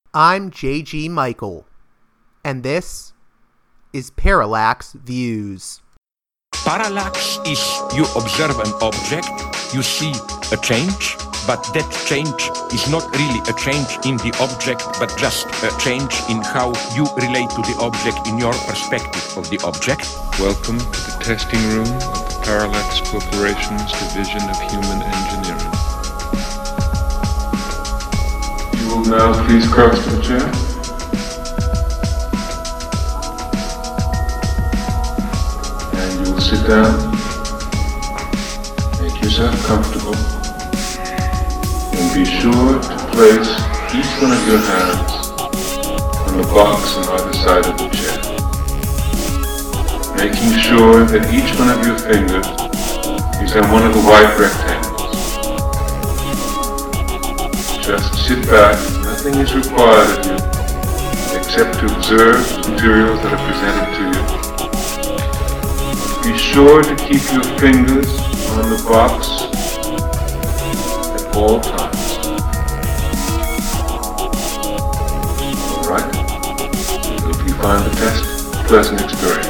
I'm J.G. Michael, and this is Parallax Views. Parallax is you observe an object, you see a change, but that change is not really a change in the object, but just a change in how you relate to the object in your perspective of the object. Welcome to the testing room of the Parallax Corporation's Division of Human Engineering. You will now please cross to the chair. And you will sit down. Make yourself comfortable. And be sure to place each one of your hands on the box on either side of the chair. Making sure that each one of your fingers is on one of the white rectangles. Just sit back, nothing is required of you except to observe the materials that are presented to you. Be sure to keep your fingers on the box at all times. Alright? If you find the test a pleasant experience.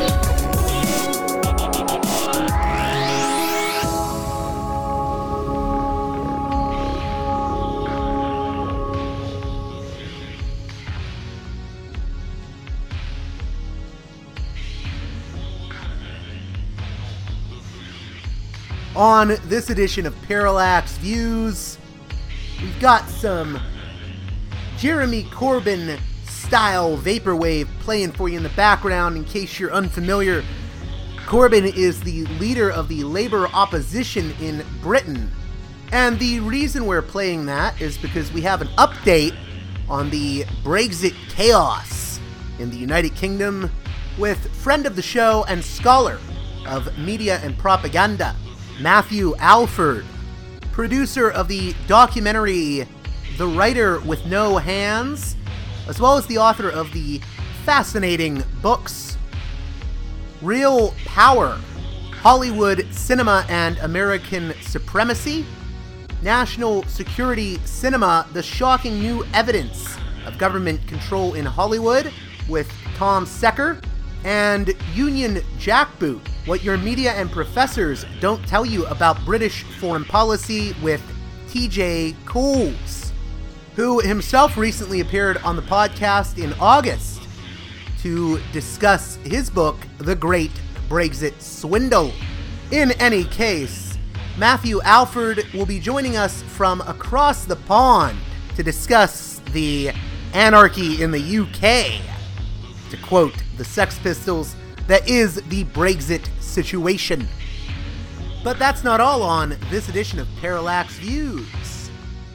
On this edition of Parallax Views, we've got some Jeremy Corbyn style vaporwave playing for you in the background in case you're unfamiliar. Corbyn is the leader of the Labour opposition in Britain, and the reason we're playing that is because we have an update on the Brexit chaos in the United Kingdom with friend of the show and scholar of media and propaganda, Matthew Alford, producer of the documentary The Writer with No Hands, as well as the author of the fascinating books Real Power, Hollywood Cinema and American Supremacy, National Security Cinema, The Shocking New Evidence of Government Control in Hollywood with Tom Secker, and Union Jackboot, What Your Media and Professors Don't Tell You About British Foreign Policy with TJ Coles, who himself recently appeared on the podcast in August to discuss his book, The Great Brexit Swindle. In any case, Matthew Alford will be joining us from across the pond to discuss the anarchy in the UK. To quote the Sex Pistols, that is the Brexit situation. But that's not all on this edition of Parallax Views.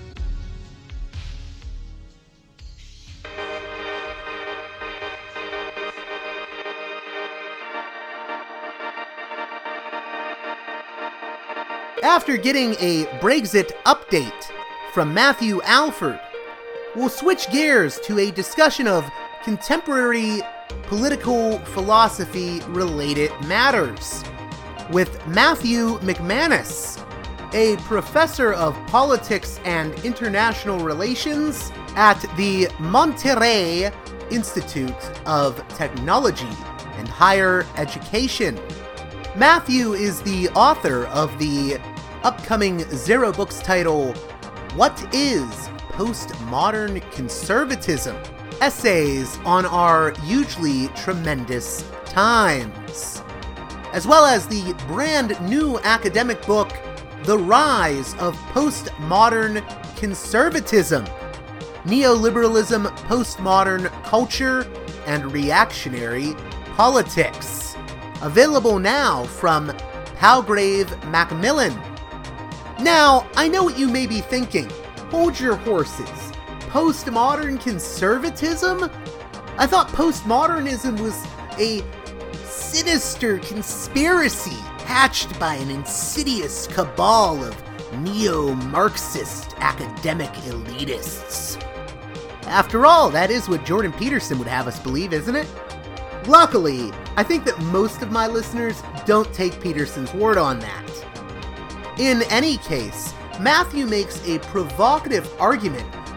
After getting a Brexit update from Matthew Alford, we'll switch gears to a discussion of contemporary political philosophy related matters with Matthew McManus, a professor of politics and international relations at the Monterrey Institute of Technology and Higher Education. Matthew is the author of the upcoming Zero Books title, What is Postmodern Conservatism? Essays on our hugely tremendous times, as well as the brand new academic book, The Rise of Postmodern Conservatism, Neoliberalism, Postmodern Culture, and Reactionary Politics, available now from Palgrave Macmillan. Now, I know what you may be thinking. Hold your horses. Postmodern conservatism? I thought postmodernism was a sinister conspiracy hatched by an insidious cabal of neo-Marxist academic elitists. After all, that is what Jordan Peterson would have us believe, isn't it? Luckily, I think that most of my listeners don't take Peterson's word on that. In any case, Matthew makes a provocative argument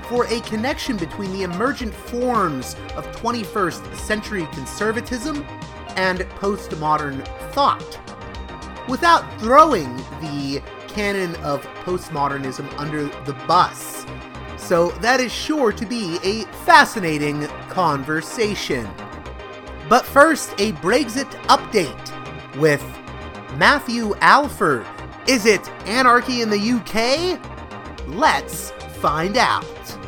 for a connection between the emergent forms of 21st century conservatism and postmodern thought, without throwing the canon of postmodernism under the bus. So that is sure to be a fascinating conversation. But first, a Brexit update with Matthew Alford. Is it anarchy in the UK? Let's find out.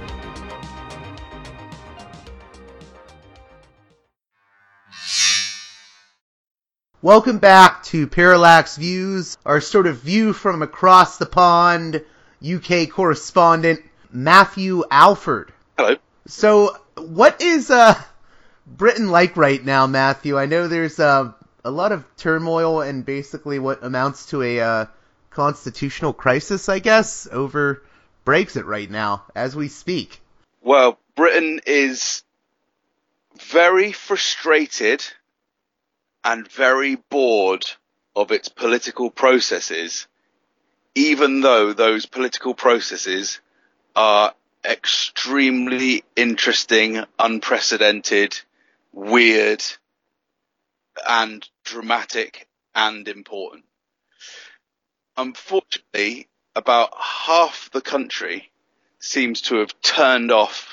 Welcome back to Parallax Views, our sort of view from across the pond, UK correspondent Matthew Alford. Hello. So, what is Britain like right now, Matthew? I know there's a lot of turmoil and basically what amounts to a constitutional crisis, I guess, over Brexit right now, as we speak. Well, Britain is very frustrated and very bored of its political processes, even though those political processes are extremely interesting, unprecedented, weird, and dramatic and important. Unfortunately, about half the country seems to have turned off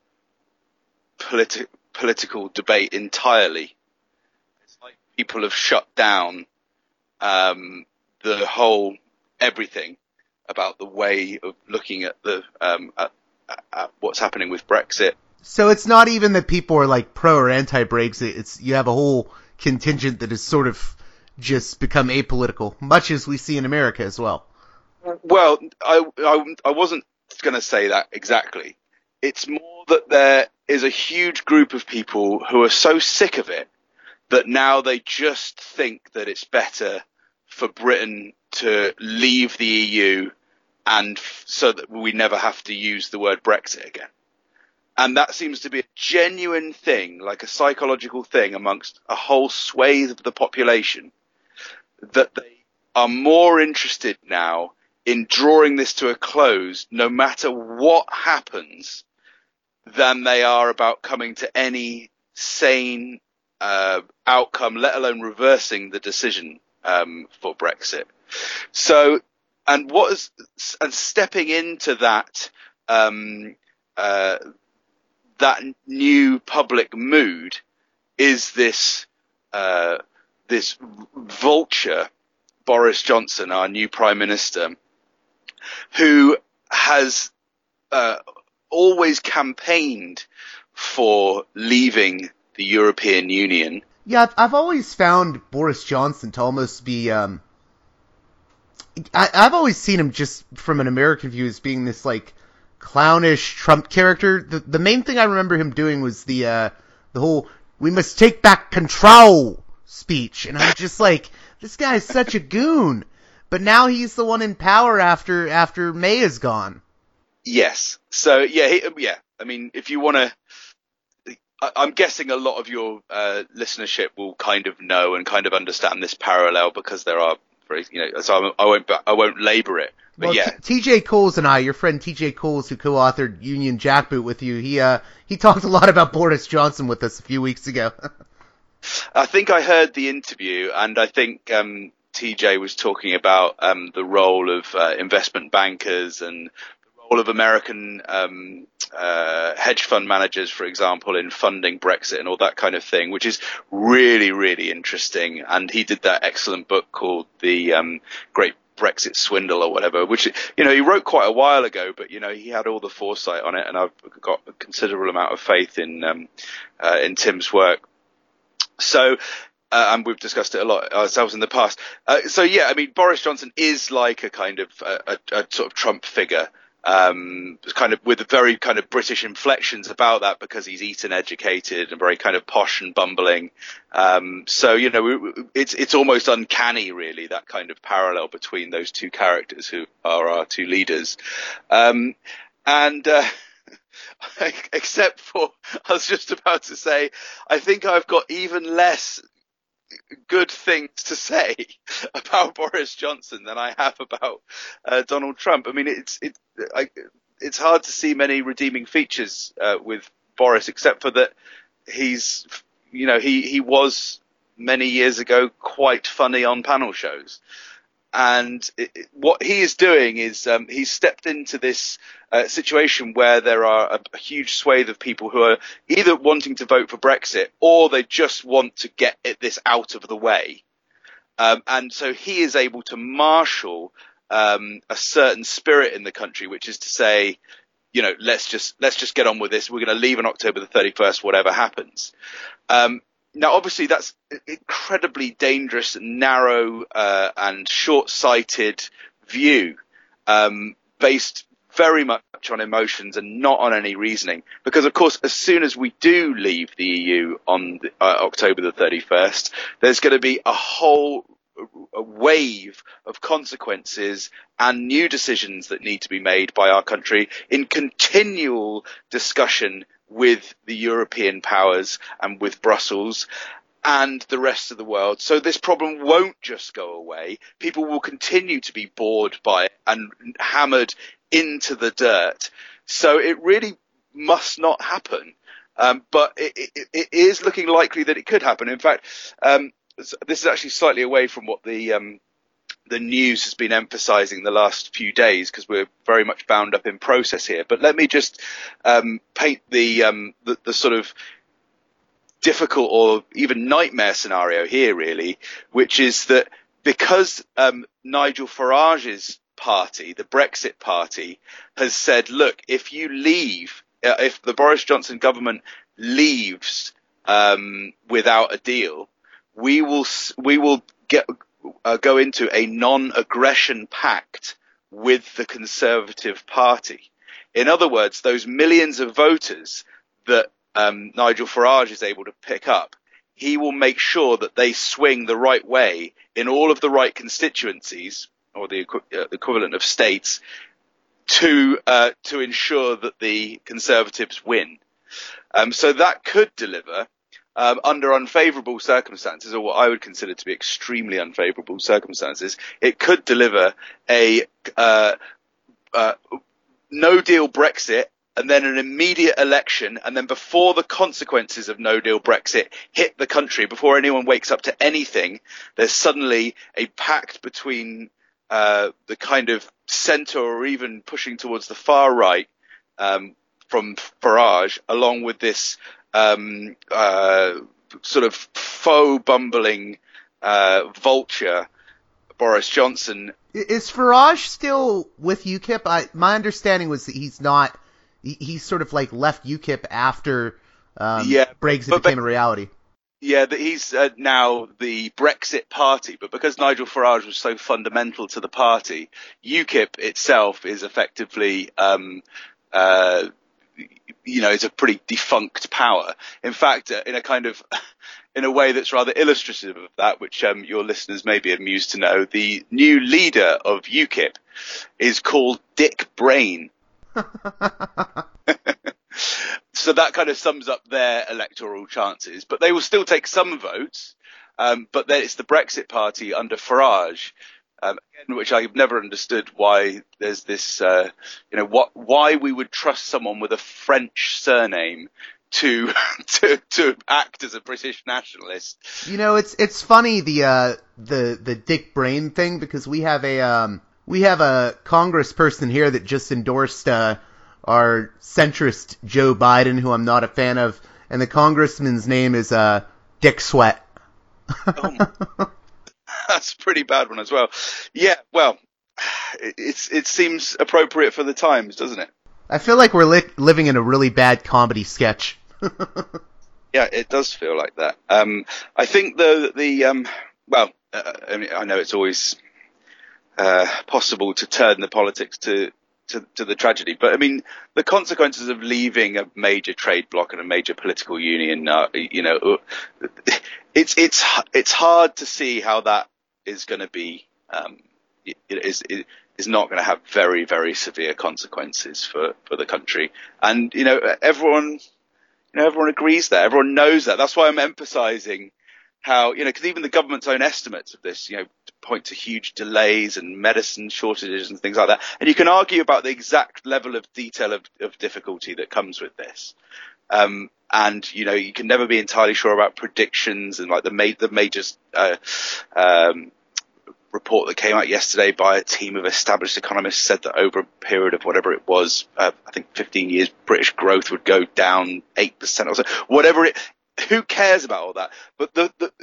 political debate entirely. It's like people have shut down the whole everything about the way of looking at the at what's happening with Brexit. So it's not even that people are like pro or anti-Brexit. It's you have a whole contingent that has sort of just become apolitical, much as we see in America as well. Well, I wasn't going to say that exactly. It's more that there is a huge group of people who are so sick of it that now they just think that it's better for Britain to leave the EU and so that we never have to use the word Brexit again. And that seems to be a genuine thing, like a psychological thing amongst a whole swathe of the population, that they are more interested now in drawing this to a close, no matter what happens, than they are about coming to any sane outcome, let alone reversing the decision for Brexit. So, and stepping into that that new public mood is this vulture, Boris Johnson, our new Prime Minister, who has always campaigned for leaving the European Union. Yeah, I've always found Boris Johnson to almost be I've always seen him just from an American view as being this like clownish Trump character. The main thing I remember him doing was the whole "we must take back control" speech, and I'm just like, this guy is such a goon. But now he's the one in power after May is gone. Yes. So yeah. I mean, if you want to, I'm guessing a lot of your listenership will kind of know and kind of understand this parallel because there are very, so I won't labor it. But well, yeah, T.J. Coles and I, your friend T.J. Coles, who co-authored Union Jackboot with you, he talked a lot about Boris Johnson with us a few weeks ago. I think I heard the interview, and I think TJ was talking about the role of investment bankers and the role of American hedge fund managers, for example, in funding Brexit and all that kind of thing, which is really, really interesting. And he did that excellent book called The Great Brexit Swindle or whatever, which, he wrote quite a while ago, but, he had all the foresight on it. And I've got a considerable amount of faith in Tim's work. So, and we've discussed it a lot ourselves in the past. Boris Johnson is like a kind of a sort of Trump figure, kind of with very kind of British inflections about that because he's Eton educated and very kind of posh and bumbling. It's almost uncanny, really, that kind of parallel between those two characters who are our two leaders. Except for, I was just about to say, I think I've got even less good things to say about Boris Johnson than I have about Donald Trump. I mean, it's hard to see many redeeming features with Boris, except for that he's, he was many years ago quite funny on panel shows. And what he is doing is he's stepped into this situation where there are a huge swathe of people who are either wanting to vote for Brexit or they just want to get this out of the way. And so he is able to marshal a certain spirit in the country, which is to say, let's just get on with this. We're going to leave on October the 31st, whatever happens. Now, obviously, that's an incredibly dangerous, narrow, and short-sighted view, based very much on emotions and not on any reasoning. Because, of course, as soon as we do leave the EU on October the 31st, there's going to be a wave of consequences and new decisions that need to be made by our country in continual discussion with the European powers and with Brussels and the rest of the world. So this problem won't just go away. People will continue to be bored by it and hammered into the dirt. So it really must not happen. But it is looking likely that it could happen. In fact, this is actually slightly away from what the news has been emphasizing the last few days, because we're very much bound up in process here. But let me just paint the sort of difficult or even nightmare scenario here, really, which is that because Nigel Farage's party, the Brexit Party, has said, look, if you leave, if the Boris Johnson government leaves without a deal, we will go into a non-aggression pact with the Conservative Party. In other words, those millions of voters that Nigel Farage is able to pick up, he will make sure that they swing the right way in all of the right constituencies, or the equivalent of states, to ensure that the Conservatives win. So that could deliver, under unfavourable circumstances, or what I would consider to be extremely unfavourable circumstances, it could deliver a no-deal Brexit, and then an immediate election, and then before the consequences of no-deal Brexit hit the country, before anyone wakes up to anything, there's suddenly a pact between the kind of centre or even pushing towards the far right from Farage, along with this sort of faux bumbling vulture, Boris Johnson. Is Farage still with UKIP? My understanding was that he's not. He's sort of like left UKIP after Brexit became a reality. Yeah, that he's now the Brexit Party, but because Nigel Farage was so fundamental to the party, UKIP itself is effectively, it's a pretty defunct power. In fact, in a way that's rather illustrative of that, which your listeners may be amused to know, the new leader of UKIP is called Dick Brain. So that kind of sums up their electoral chances, but they will still take some votes. But then it's the Brexit Party under Farage, again, which I've never understood why there's this, why we would trust someone with a French surname to act as a British nationalist. It's funny the Dick Brain thing, because we have a congressperson here that just endorsed our centrist Joe Biden, who I'm not a fan of, and the congressman's name is Dick Sweat. That's a pretty bad one as well. Yeah, well, it seems appropriate for the times, doesn't it? I feel like we're living in a really bad comedy sketch. Yeah, it does feel like that. I think though that I know it's always possible to turn the politics to the tragedy, but I mean, the consequences of leaving a major trade bloc and a major political union, it's hard to see how that is going to be. It is not going to have very, very severe consequences for the country, and everyone agrees that. Everyone knows that. That's why I'm emphasising how, because even the government's own estimates of this, point to huge delays and medicine shortages and things like that. And you can argue about the exact level of detail of difficulty that comes with this. And, you know, you can never be entirely sure about predictions, and like the major report that came out yesterday by a team of established economists said that over a period of whatever it was, I think 15 years, British growth would go down 8% or so. Who cares about all that? But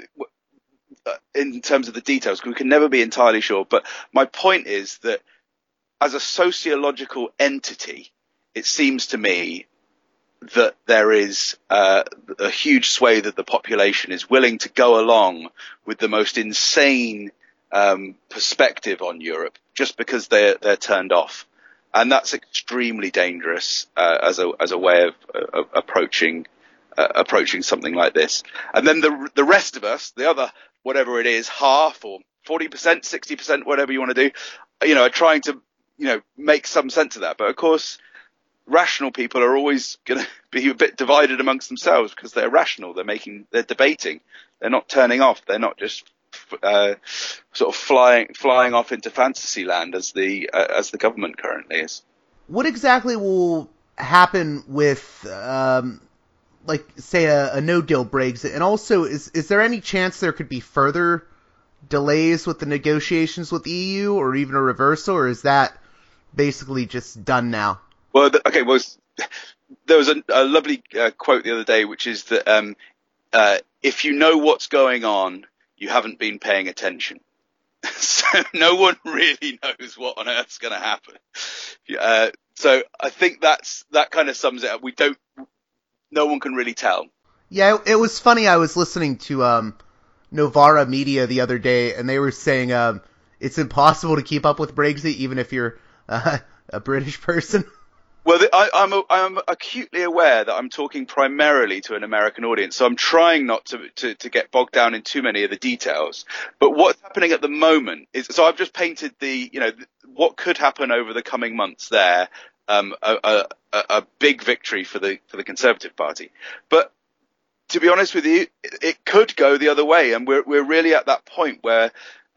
in terms of the details, we can never be entirely sure. But my point is that as a sociological entity, it seems to me that there is a huge swathe of the population is willing to go along with the most insane perspective on Europe just because they're turned off, and that's extremely dangerous as a way of approaching something like this. And then the rest of us, the other whatever it is, half or 40%, 60%, whatever you want to do, you know, are trying to, you know, make some sense of that. But of course, rational people are always going to be a bit divided amongst themselves because they're rational. They're debating. They're not turning off. They're not just sort of flying off into fantasy land as the government currently is. What exactly will happen with, like, say, a no-deal Brexit? And also, is there any chance there could be further delays with the negotiations with the EU, or even a reversal, or is that basically just done now? Well, there was a lovely quote the other day, which is that if you know what's going on, you haven't been paying attention. So no one really knows what on earth's going to happen. So I think that kind of sums it up. No one can really tell. Yeah, it was funny. I was listening to Novara Media the other day, and they were saying it's impossible to keep up with Brexit even if you're a British person. Well, I'm acutely aware that I'm talking primarily to an American audience, so I'm trying not to get bogged down in too many of the details. But what's happening at the moment is, so I've just painted what could happen over the coming months there, a big victory for the Conservative Party. But to be honest with you, it could go the other way, and we're really at that point where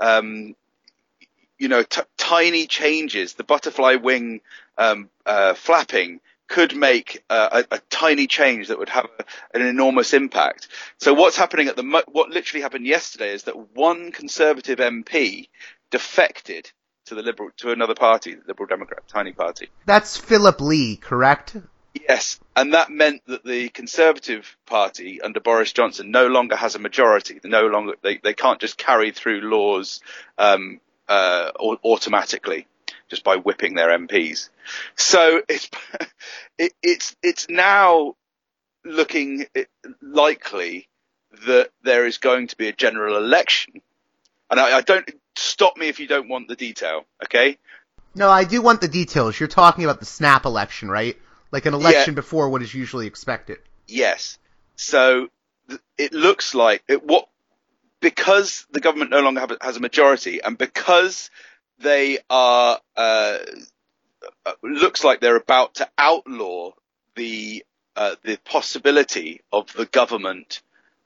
tiny changes, the butterfly wing flapping, could make a tiny change that would have an enormous impact. So what's happening what literally happened yesterday is that one Conservative MP defected to another party, the Liberal Democrat Tiny Party. That's Philip Lee, correct? Yes, and that meant that the Conservative Party under Boris Johnson no longer has a majority. They can't just carry through laws automatically just by whipping their MPs. So it's now looking likely that there is going to be a general election. And I don't, stop me if you don't want the detail, okay? No, I do want the details. You're talking about the snap election, right? Like an election before what is usually expected. Yes. So it looks like because the government no longer has a majority, and because they are looks like they're about to outlaw the possibility of the government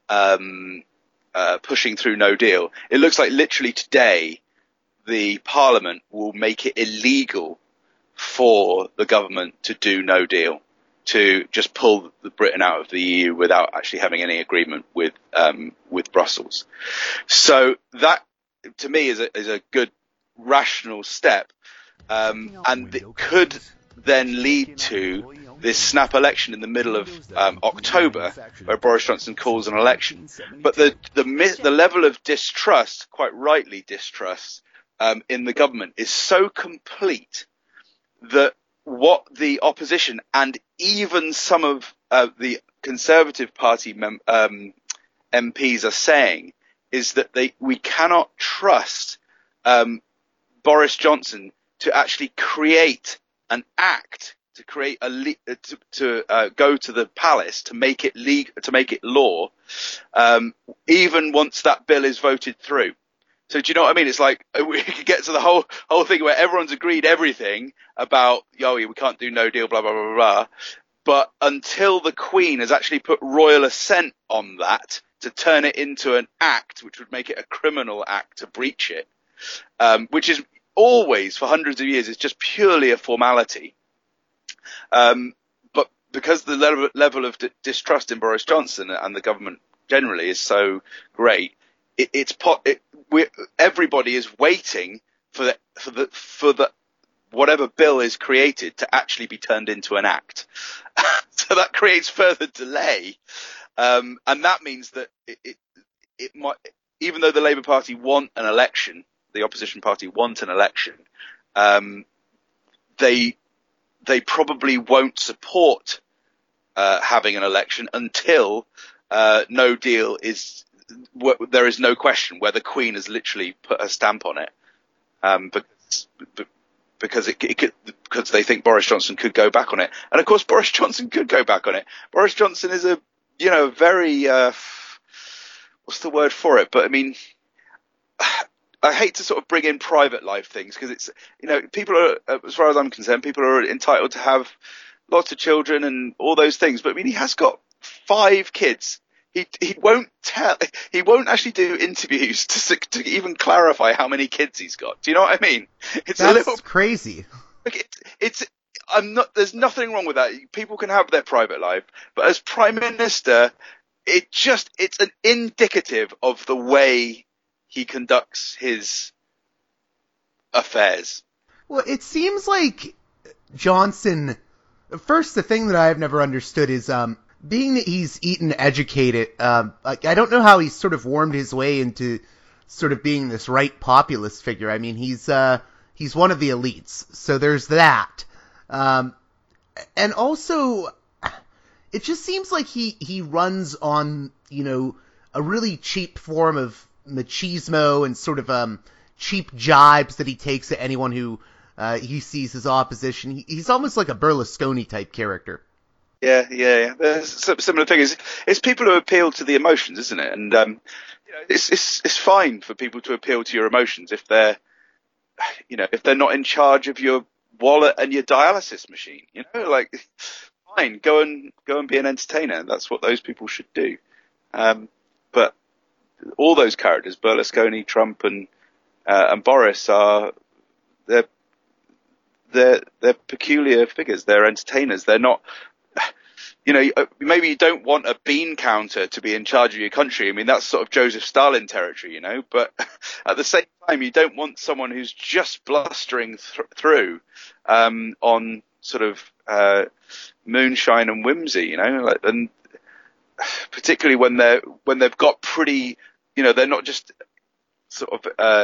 pushing through no deal. It looks like literally today the Parliament will make it illegal for the government to do no deal, to just pull Britain out of the EU without actually having any agreement with Brussels. So that, to me, is a good rational step, and it could then lead to this snap election in the middle of October, where Boris Johnson calls an election. But the level of distrust, quite rightly distrust, in the government is so complete that what the opposition and even some of the Conservative Party MPs are saying is that we cannot trust Boris Johnson to actually create an act, to create to go to the palace to make it law, even once that bill is voted through. So do you know what I mean? It's like we could get to the whole thing where everyone's agreed everything about, we can't do no deal, blah, blah, blah, blah. But until the Queen has actually put royal assent on that to turn it into an act, which would make it a criminal act to breach it, which is always, for hundreds of years, is just purely a formality. But because the level of distrust in Boris Johnson and the government generally is so great, everybody is waiting for the whatever bill is created to actually be turned into an act. So that creates further delay, and that means that it might, even though the Labour Party want an election, the opposition party want an election, they probably won't support having an election until no deal is. There is no question where the Queen has literally put her stamp on it, because they think Boris Johnson could go back on it, and of course Boris Johnson could go back on it. Boris Johnson is a very what's the word for it? But I mean, I hate to sort of bring in private life things because it's people are, as far as I'm concerned, people are entitled to have lots of children and all those things. But I mean, he has got 5 kids. He won't actually do interviews to even clarify how many kids he's got. Do you know what I mean? That's a little crazy. There's nothing wrong with that. People can have their private life, but as Prime Minister, it's an indicative of the way he conducts his affairs. Well, it seems like Johnson. First, the thing that I've never understood is being that he's Eton educated, I don't know how he's sort of wormed his way into sort of being this right populist figure. I mean, he's one of the elites, so there's that. And also, it just seems like he runs on, a really cheap form of machismo and sort of cheap jibes that he takes at anyone who he sees as opposition. He's almost like a Berlusconi type character. Yeah. There's a similar thing. It's people who appeal to the emotions, isn't it? And it's fine for people to appeal to your emotions if they're not in charge of your wallet and your dialysis machine. Fine, go and be an entertainer. That's what those people should do. But all those characters, Berlusconi, Trump, and Boris, they're peculiar figures. They're entertainers. They're not. Maybe you don't want a bean counter to be in charge of your country. I mean, that's sort of Joseph Stalin territory, but at the same time, you don't want someone who's just blustering through on sort of moonshine and whimsy, and particularly when they've got pretty, they're not just sort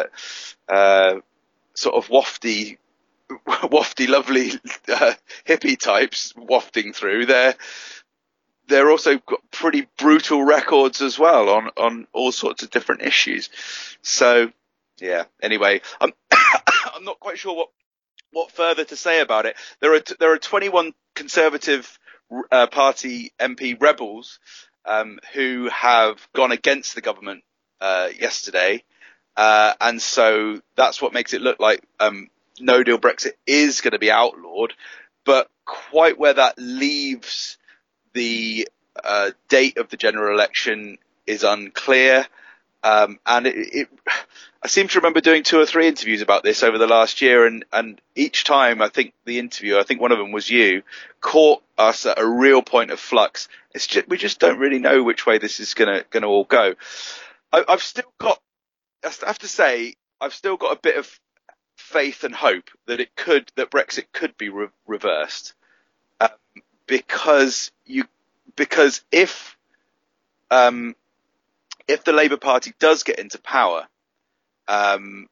of wafty, lovely hippie types wafting through. They're also got pretty brutal records as well on all sorts of different issues. So yeah. Anyway, I'm not quite sure what further to say about it. There are 21 Conservative Party MP rebels who have gone against the government yesterday, and so that's what makes it look like no deal Brexit is going to be outlawed. But quite where that leaves the date of the general election is unclear. And I seem to remember doing 2 or 3 interviews about this over the last year, and each time I think one of them was you, caught us at a real point of flux. We just don't really know which way this is going to all go. I have to say, I've still got a bit of faith and hope that Brexit could be reversed, because if the Labour Party does get into power, and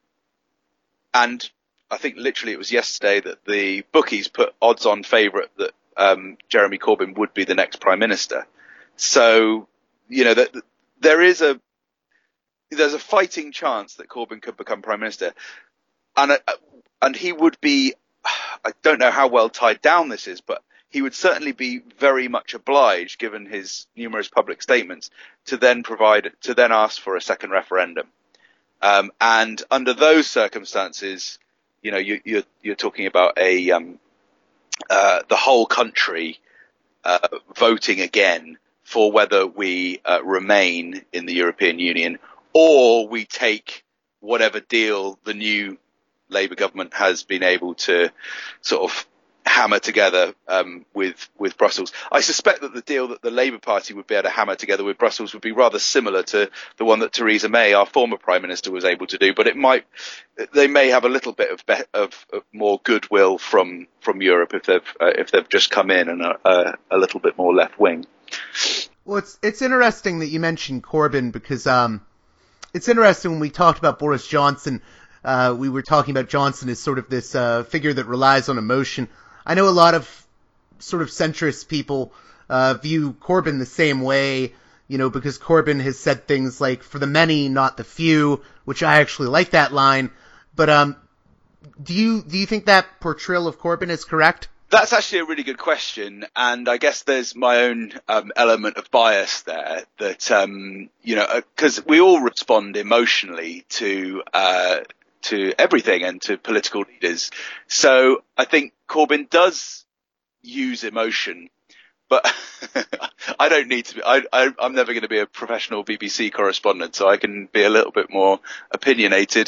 I think literally it was yesterday that the bookies put odds-on favourite that Jeremy Corbyn would be the next Prime Minister. So that there's a fighting chance that Corbyn could become Prime Minister. And he would be, I don't know how well tied down this is, but he would certainly be very much obliged, given his numerous public statements, to then ask for a second referendum. And under those circumstances, you're talking about the whole country voting again for whether we remain in the European Union or we take whatever deal the new Labour government has been able to sort of hammer together with Brussels. I suspect that the deal that the Labour Party would be able to hammer together with Brussels would be rather similar to the one that Theresa May, our former Prime Minister, was able to do. But they may have a little bit of more goodwill from Europe if they've just come in and a little bit more left wing. Well, it's interesting that you mentioned Corbyn, because it's interesting when we talked about Boris Johnson. We were talking about Johnson as sort of this figure that relies on emotion. I know a lot of sort of centrist people view Corbyn the same way, because Corbyn has said things like, for the many, not the few, which I actually like that line. But do you think that portrayal of Corbyn is correct? That's actually a really good question, and I guess there's my own element of bias there. That because we all respond emotionally to everything and to political leaders. So I think Corbyn does use emotion, but I don't need to be. I'm never going to be a professional BBC correspondent, so I can be a little bit more opinionated.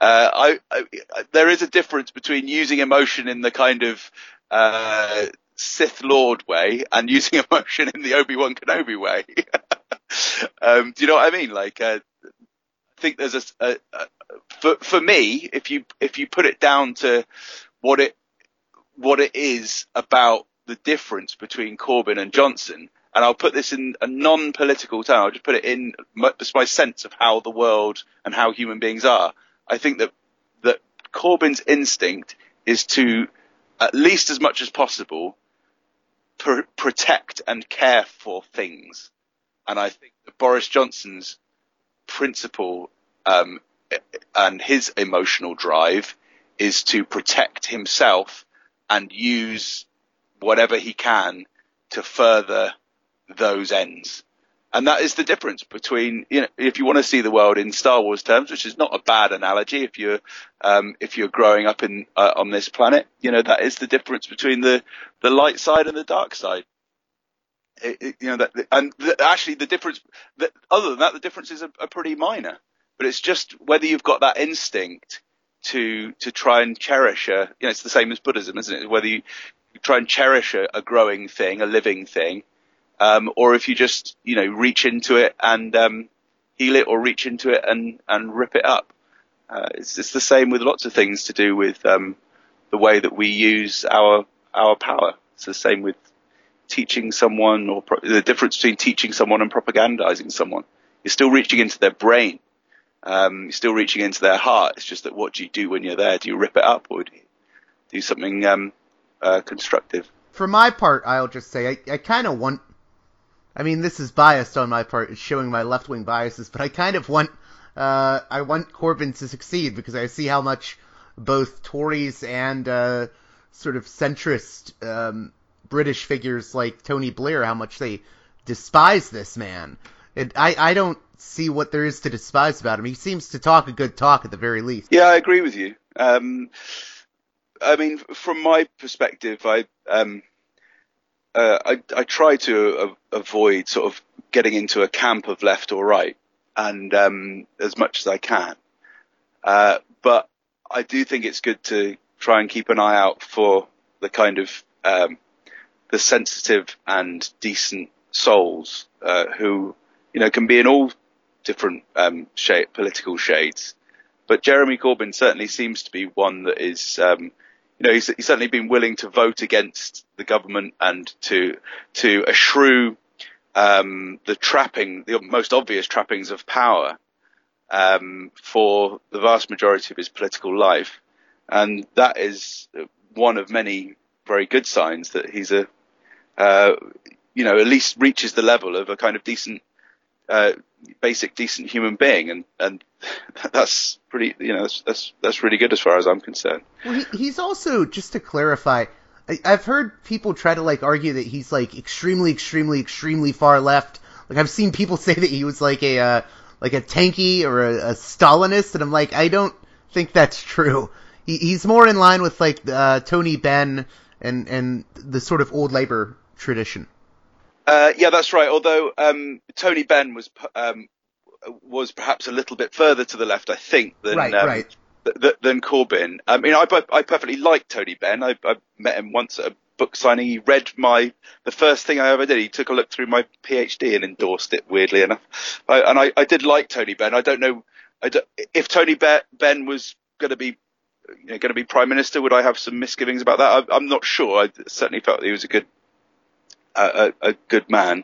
There is a difference between using emotion in the kind of Sith Lord way and using emotion in the Obi-Wan Kenobi way. Do you know what I mean? I think there's for me, if you put it down to what it is about the difference between Corbyn and Johnson, and I'll put this in a non-political term, I'll just put it in my sense of how the world and how human beings are. I think that Corbyn's instinct is to, at least as much as possible, protect and care for things. And I think that Boris Johnson's principle and his emotional drive is to protect himself and use whatever he can to further those ends. And that is the difference between, if you want to see the world in Star Wars terms, which is not a bad analogy if you're growing up on this planet, that is the difference between the light side and the dark side. Actually the difference, other than that, the differences are pretty minor. But it's just whether you've got that instinct to try and cherish it's the same as Buddhism, isn't it? Whether you try and cherish a growing thing, a living thing, or if you just, reach into it and heal it, or reach into it and rip it up. It's the same with lots of things to do with the way that we use our power. It's the same with teaching someone, or the difference between teaching someone and propagandizing someone. You're still reaching into their brain. You're still reaching into their heart. It's just that what do you do when you're there? Do you rip it up, or do you do something constructive? For my part, I'll just say I kind of want. I mean, this is biased on my part. It's showing my left-wing biases, but I kind of want. I want Corbyn to succeed, because I see how much both Tories and sort of centrist British figures like Tony Blair, how much they despise this man. I don't see what there is to despise about him. He seems to talk a good talk at the very least. Yeah, I agree with you. I mean, from my perspective, I try to avoid sort of getting into a camp of left or right, and as much as I can. But I do think it's good to try and keep an eye out for the kind of the sensitive and decent souls who can be in all different political shades. But Jeremy Corbyn certainly seems to be one that is, he's certainly been willing to vote against the government and to eschew the most obvious trappings of power for the vast majority of his political life. And that is one of many very good signs that he's at least reaches the level of a kind of decent, basic decent human being, and that's pretty, that's really good as far as I'm concerned. Well, he's also, just to clarify, I've heard people try to argue that he's extremely, extremely, extremely far left. I've seen people say that he was like a tanky or a Stalinist, and I'm I don't think that's true. He's more in line with Tony Benn and the sort of old Labour tradition. Yeah, that's right. Although Tony Benn was was perhaps a little bit further to the left, I think, than right. Than Corbyn. I mean, I perfectly like Tony Benn. I met him once at a book signing. He read the first thing I ever did. He took a look through my PhD and endorsed it, weirdly enough. I did like Tony Benn. I don't know if Tony Benn was going to be prime minister. Would I have some misgivings about that? I'm not sure. I certainly felt that he was a good man.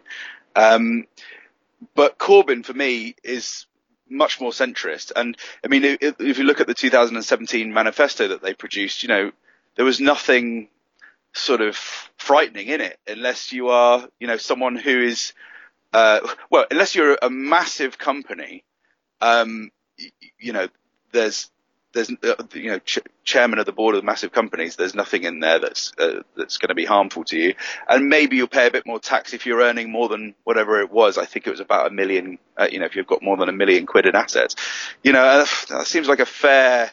But Corbyn, for me, is much more centrist. And I mean, if you look at the 2017 manifesto that they produced, there was nothing sort of frightening in it, unless you are, someone who is, unless you're a massive company, chairman of the board of massive companies, there's nothing in there that's going to be harmful to you. And maybe you'll pay a bit more tax if you're earning more than whatever it was. I think it was about $1 million, if you've got more than £1 million in assets. That seems like a fair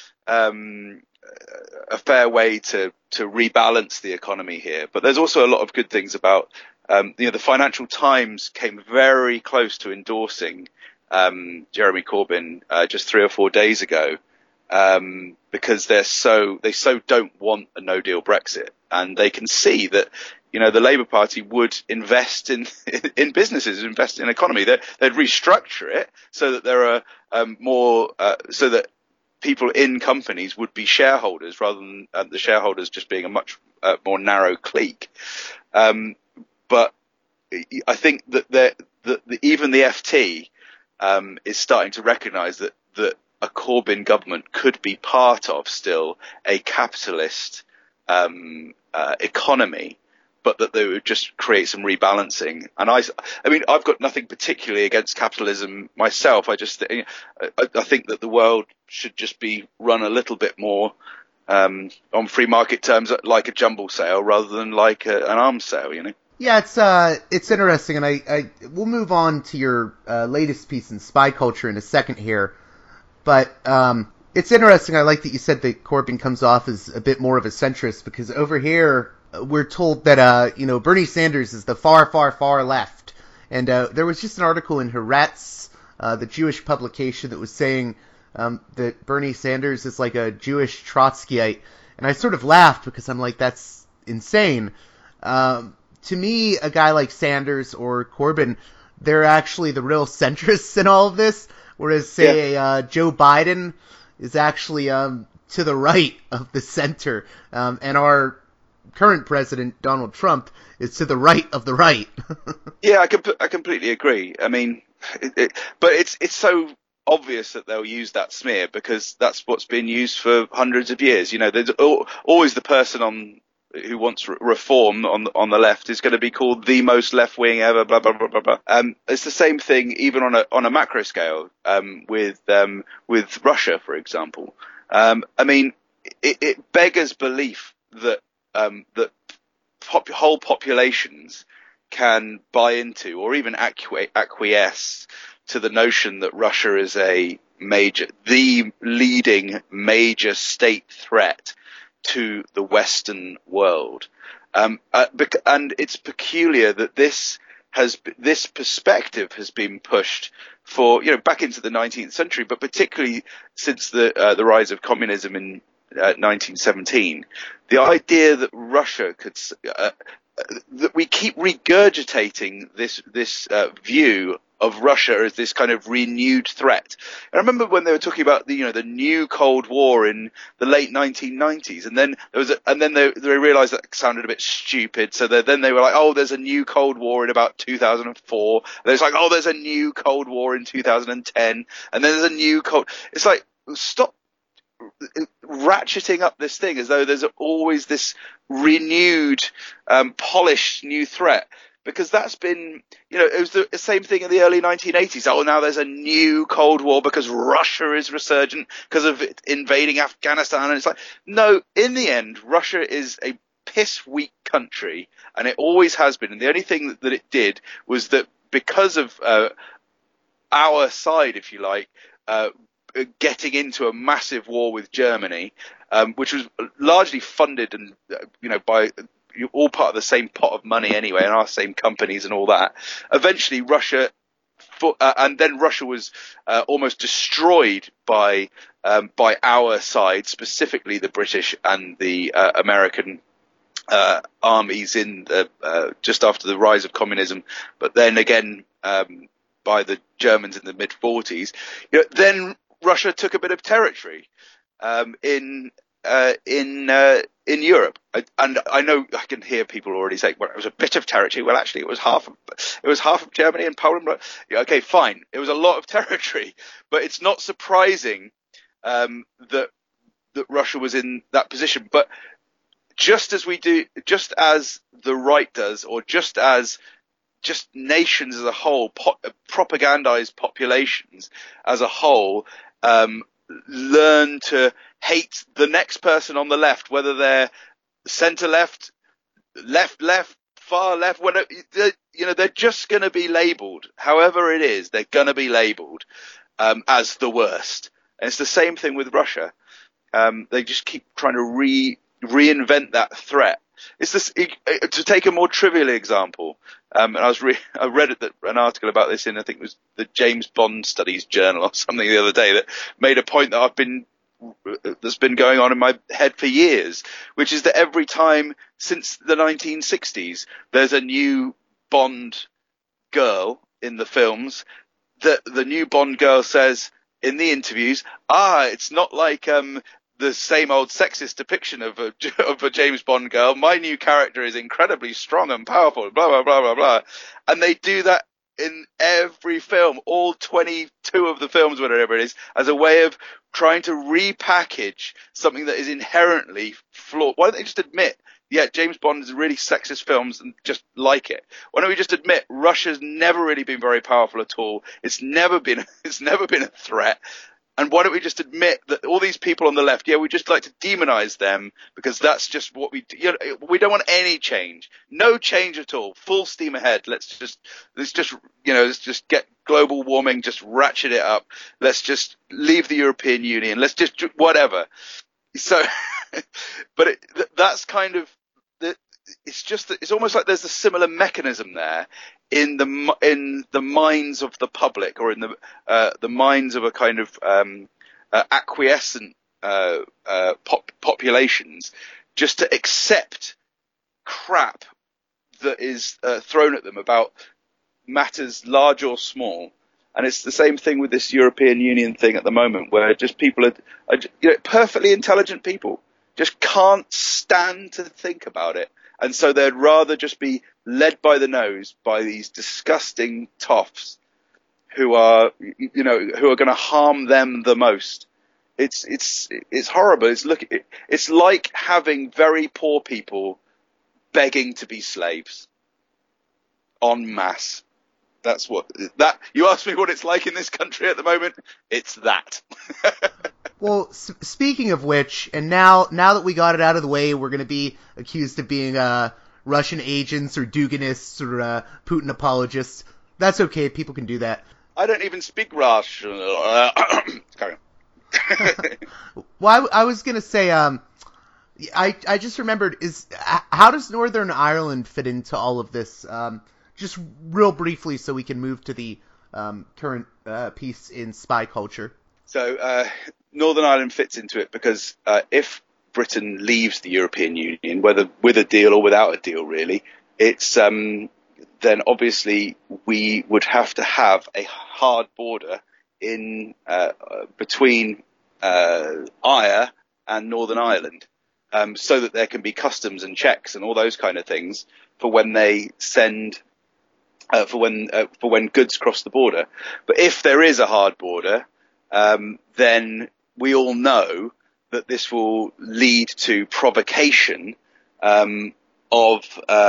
way to rebalance the economy here. But there's also a lot of good things about, the Financial Times came very close to endorsing Jeremy Corbyn just 3 or 4 days ago, because they so don't want a no deal Brexit, and they can see that the Labour Party would invest in businesses, invest in economy. They'd restructure it so that there are more so that people in companies would be shareholders rather than the shareholders just being a much more narrow clique. But I think that even the FT is starting to recognise that a Corbyn government could be part of still a capitalist economy, but that they would just create some rebalancing. And I mean, I've got nothing particularly against capitalism myself. I think that the world should just be run a little bit more on free market terms, like a jumble sale rather than like an arms sale. Yeah, it's interesting, and we'll move on to your latest piece in Spy Culture in a second here. But it's interesting. I like that you said that Corbyn comes off as a bit more of a centrist, because over here we're told that Bernie Sanders is the far, far, far left. And there was just an article in Haaretz, the Jewish publication, that was saying that Bernie Sanders is like a Jewish Trotskyite, and I sort of laughed because I'm like, that's insane. To me, a guy like Sanders or Corbyn, they're actually the real centrists in all of this, whereas, say, Joe Biden is actually to the right of the center, and our current president, Donald Trump, is to the right of the right. Yeah, I completely agree. I mean, but it's so obvious that they'll use that smear because that's what's been used for hundreds of years. There's always the person who wants reform on the left is going to be called the most left wing ever, blah blah blah blah blah. It's the same thing even on a macro scale with Russia, for example. I mean, it beggars belief that whole populations can buy into or even acquiesce to the notion that Russia is the leading major state threat to the Western world. And it's peculiar that this perspective has been pushed for, back into the 19th century, but particularly since the rise of communism in 1917. The idea that Russia could, that we keep regurgitating this view of Russia as this kind of renewed threat. I remember when they were talking about the new Cold War in the late 1990s, and then they realised that sounded a bit stupid. So then they were like, oh, there's a new Cold War in about 2004. And it's like, oh, there's a new Cold War in 2010, and then there's a new Cold. It's like, stop ratcheting up this thing as though there's always this renewed, polished new threat. Because that's been, it was the same thing in the early 1980s. Oh, now there's a new Cold War because Russia is resurgent because of it invading Afghanistan. And it's like, no, in the end, Russia is a piss weak country, and it always has been. And the only thing that it did was that because of our side, if you like, getting into a massive war with Germany, which was largely funded and, by all part of the same pot of money anyway, and our same companies and all that. Eventually, Russia and then Russia was almost destroyed by our side, specifically the British and the American armies in just after the rise of communism, but then again by the Germans in the mid-40s. Then Russia took a bit of territory in Europe, and I know I can hear people already saying, "Well, it was a bit of territory." Well, actually, it was half of Germany and Poland. Yeah, okay, fine, it was a lot of territory, but it's not surprising that Russia was in that position. But just as the right does, or just as nations as a whole, propagandized populations as a whole, learn to hate the next person on the left, whether they're center left, far left, whatever, they're just going to be labeled. However it is, they're going to be labeled as the worst. And it's the same thing with Russia. They just keep trying to reinvent that threat. It's this, to take a more trivial example. And I read an article about this in, I think it was the James Bond Studies Journal or something the other day, that made a point that's been going on in my head for years, which is that every time since the 1960s, there's a new Bond girl in the films, that the new Bond girl says in the interviews, it's not like, the same old sexist depiction of a James Bond girl. My new character is incredibly strong and powerful, blah, blah, blah, blah, blah. And they do that in every film, all 22 of the films, whatever it is, as a way of trying to repackage something that is inherently flawed. Why don't they just admit, yeah, James Bond is really sexist films and just like it? Why don't we just admit Russia's never really been very powerful at all? It's never been a threat. And why don't we just admit that all these people on the left, we just like to demonize them because that's just what we do. We don't want any change, no change at all. Full steam ahead. Let's just get global warming, just ratchet it up. Let's just leave the European Union. Let's just whatever. So, but that's kind of it's just that it's almost like there's a similar mechanism there in the minds of the public, or in the minds of a kind of acquiescent populations, just to accept crap that is thrown at them about matters large or small. And it's the same thing with this European Union thing at the moment, where just people are perfectly intelligent people just can't stand to think about it. And so they'd rather just be led by the nose by these disgusting toffs who are going to harm them the most. It's horrible. It's like having very poor people begging to be slaves en masse. That's you asked me what it's like in this country at the moment. It's that. Well, speaking of which, and now that we got it out of the way, we're going to be accused of being Russian agents or Duginists or Putin apologists. That's okay. People can do that. I don't even speak Russian. Carry on. Well, I was going to say, I just remembered, how does Northern Ireland fit into all of this? Just real briefly so we can move to the current piece in Spy Culture. So Northern Ireland fits into it because if Britain leaves the European Union, whether with a deal or without a deal, really, it's then obviously we would have to have a hard border in between Ire and Northern Ireland, so that there can be customs and checks and all those kind of things for when they send for when goods cross the border. But if there is a hard border, then we all know that this will lead to provocation of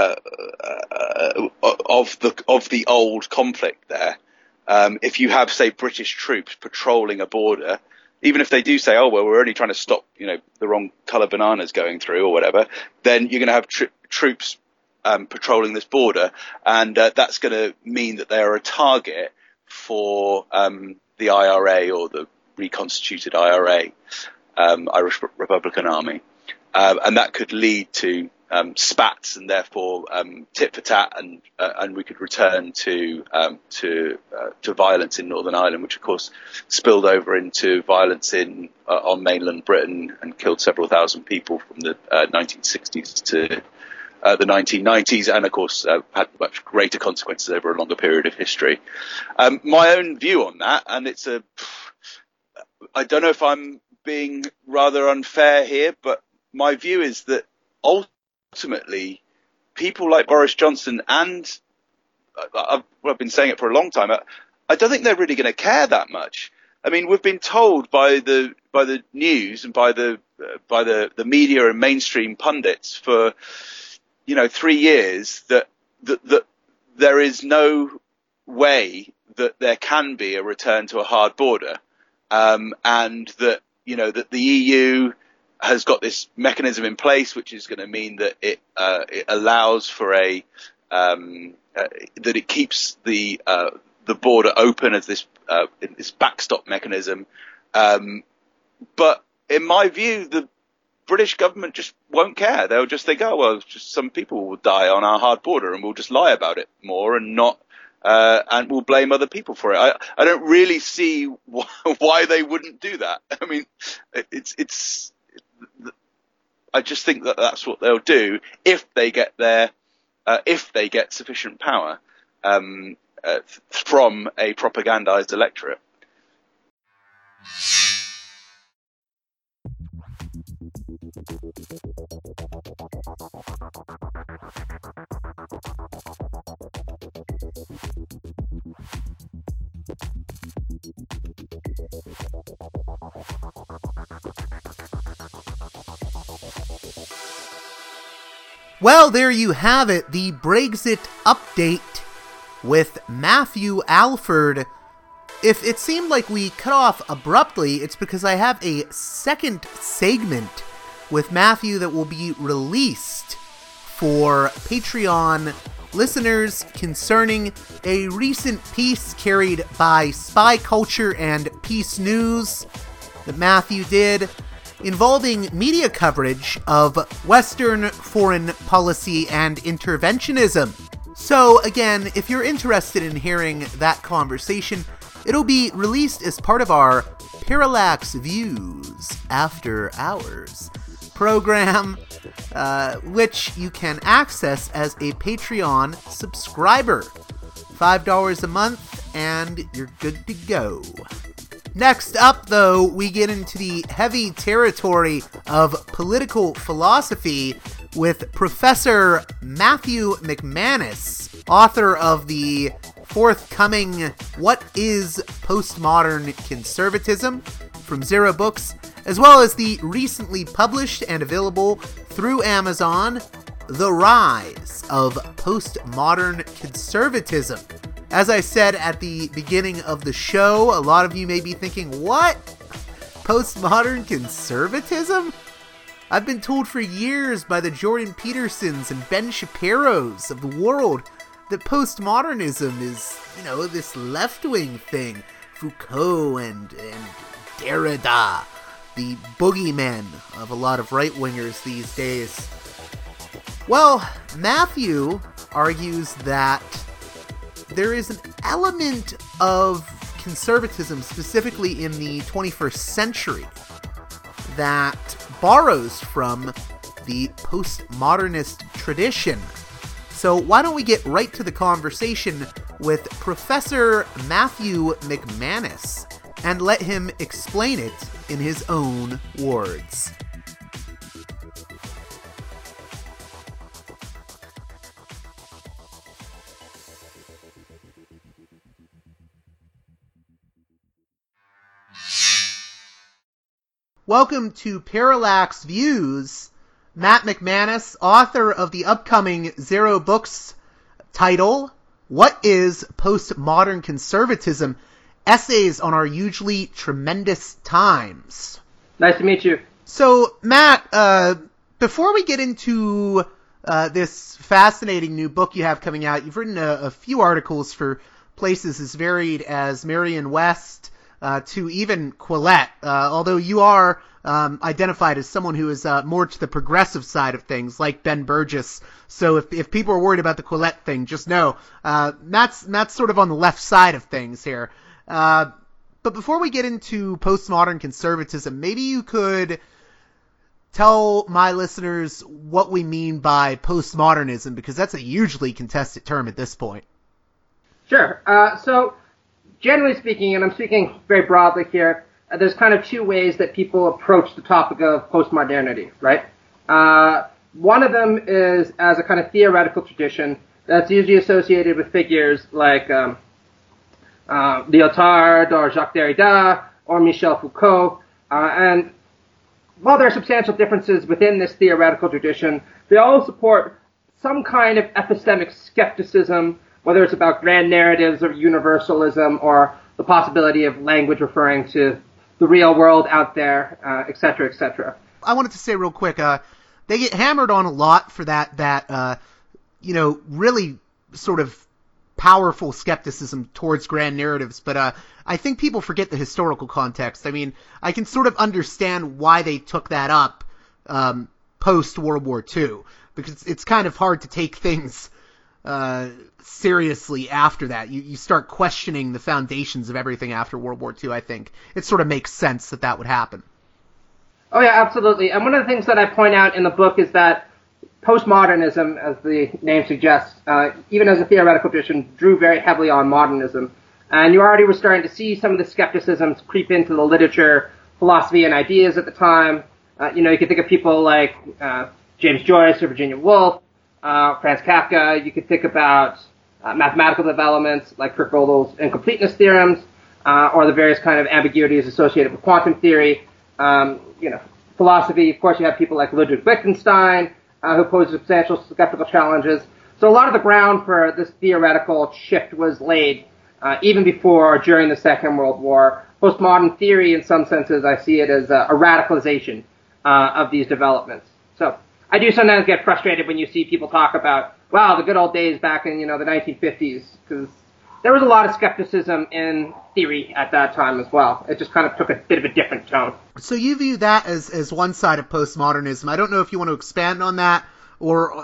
the old conflict there. If you have, say, British troops patrolling a border, even if they do say, "Oh well, we're only trying to stop, the wrong colour bananas going through or whatever," then you're going to have troops patrolling this border, and that's going to mean that they are a target for the IRA or the reconstituted IRA, Irish Republican Army, and that could lead to spats and therefore tit for tat, and we could return to violence in Northern Ireland, which of course spilled over into violence on mainland Britain and killed several thousand people from the 1960s to the 1990s, and of course had much greater consequences over a longer period of history. My own view on that, and I don't know if I'm being rather unfair here, but my view is that ultimately people like Boris Johnson, and I've been saying it for a long time, I don't think they're really going to care that much. I mean, we've been told by the news and by the media and mainstream pundits for 3 years that there is no way that there can be a return to a hard border, and that that the EU has got this mechanism in place, which is going to mean that it allows for that it keeps the border open as this backstop mechanism. But in my view, the British government just won't care. They'll just think, oh well, just some people will die on our hard border, and we'll just lie about it more and not. And we'll blame other people for it. I don't really see why they wouldn't do that. I mean, I just think that that's what they'll do if they get sufficient power from a propagandized electorate. Well, there you have it, the Brexit update with Matthew Alford. If it seemed like we cut off abruptly, it's because I have a second segment with Matthew that will be released for Patreon listeners concerning a recent piece carried by Spy Culture and Peace News that Matthew did involving media coverage of Western foreign policy and interventionism. So again, if you're interested in hearing that conversation, it'll be released as part of our Parallax Views After Hours program, which you can access as a Patreon subscriber. $5 a month and you're good to go. Next up, though, we get into the heavy territory of political philosophy with Professor Matthew McManus, author of the forthcoming What is Postmodern Conservatism? From Zero Books, as well as the recently published and available through Amazon, The Rise of Postmodern Conservatism. As I said at the beginning of the show, a lot of you may be thinking, what? Postmodern conservatism? I've been told for years by the Jordan Petersons and Ben Shapiros of the world that postmodernism is, this left-wing thing. Foucault and Derrida, the boogeymen of a lot of right-wingers these days. Well, Matthew argues that there is an element of conservatism, specifically in the 21st century, that borrows from the postmodernist tradition. So why don't we get right to the conversation with Professor Matthew McManus and let him explain it in his own words. Welcome to Parallax Views. Matt McManus, author of the upcoming Zero Books title, What is Postmodern Conservatism? Essays on Our Hugely Tremendous Times. Nice to meet you. So, Matt, before we get into this fascinating new book you have coming out, you've written a few articles for places as varied as Merriam West, to even Quillette, although you are identified as someone who is more to the progressive side of things, like Ben Burgess. So if people are worried about the Quillette thing, just know Matt's sort of on the left side of things here. But before we get into postmodern conservatism, maybe you could tell my listeners what we mean by postmodernism, because that's a hugely contested term at this point. Sure. So generally speaking, and I'm speaking very broadly here, there's kind of two ways that people approach the topic of postmodernity, right? One of them is as a kind of theoretical tradition that's usually associated with figures like Lyotard or Jacques Derrida or Michel Foucault. And while there are substantial differences within this theoretical tradition, they all support some kind of epistemic skepticism, whether it's about grand narratives or universalism or the possibility of language referring to the real world out there, et cetera, et cetera. I wanted to say real quick, they get hammered on a lot for that really sort of powerful skepticism towards grand narratives, but I think people forget the historical context. I mean, I can sort of understand why they took that up post World War II, because it's kind of hard to take things seriously after that. You start questioning the foundations of everything after World War II, I think. It sort of makes sense that would happen. Oh, yeah, absolutely. And one of the things that I point out in the book is that postmodernism, as the name suggests, even as a theoretical tradition, drew very heavily on modernism. And you already were starting to see some of the skepticisms creep into the literature, philosophy, and ideas at the time. You could think of people like James Joyce or Virginia Woolf, Franz Kafka. You could think about mathematical developments like Kurt Gödel's incompleteness theorems, or the various kind of ambiguities associated with quantum theory. Philosophy, of course, you have people like Ludwig Wittgenstein, who posed substantial skeptical challenges. So a lot of the ground for this theoretical shift was laid even before or during the Second World War. Postmodern theory, in some senses, I see it as a radicalization of these developments. So I do sometimes get frustrated when you see people talk about, wow, the good old days back in, the 1950s, because there was a lot of skepticism in theory at that time as well. It just kind of took a bit of a different tone. So you view that as one side of postmodernism. I don't know if you want to expand on that or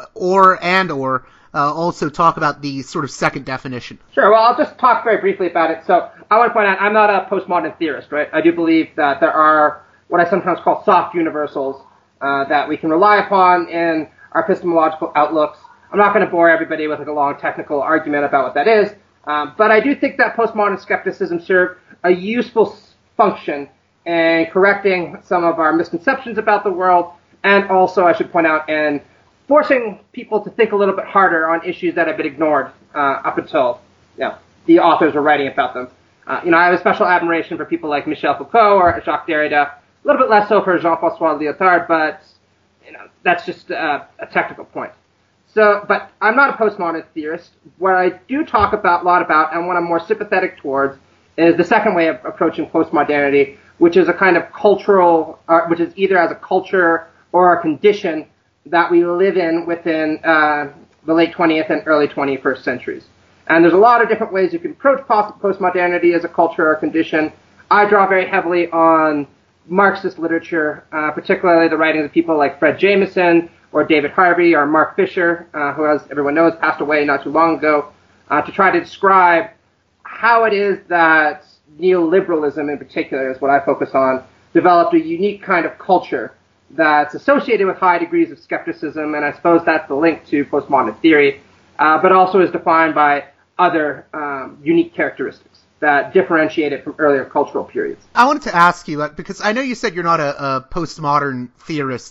also talk about the sort of second definition. Sure. Well, I'll just talk very briefly about it. So I want to point out, I'm not a postmodern theorist, right? I do believe that there are what I sometimes call soft universals that we can rely upon in our epistemological outlooks. I'm not going to bore everybody with a long technical argument about what that is. But I do think that postmodern skepticism served a useful function in correcting some of our misconceptions about the world, and also, I should point out, in forcing people to think a little bit harder on issues that have been ignored up until the authors were writing about them. I have a special admiration for people like Michel Foucault or Jacques Derrida, a little bit less so for Jean-François Lyotard, but that's just a technical point. So, but I'm not a postmodern theorist. What I do talk a lot about, and what I'm more sympathetic towards, is the second way of approaching postmodernity, which is a kind of cultural, which is either as a culture or a condition that we live in within the late 20th and early 21st centuries. And there's a lot of different ways you can approach postmodernity as a culture or condition. I draw very heavily on Marxist literature, particularly the writings of people like Fred Jameson, or David Harvey, or Mark Fisher, who, as everyone knows, passed away not too long ago, to try to describe how it is that neoliberalism, in particular, is what I focus on, developed a unique kind of culture that's associated with high degrees of skepticism, and I suppose that's the link to postmodern theory, but also is defined by other unique characteristics that differentiate it from earlier cultural periods. I wanted to ask you, because I know you said you're not a postmodern theorist,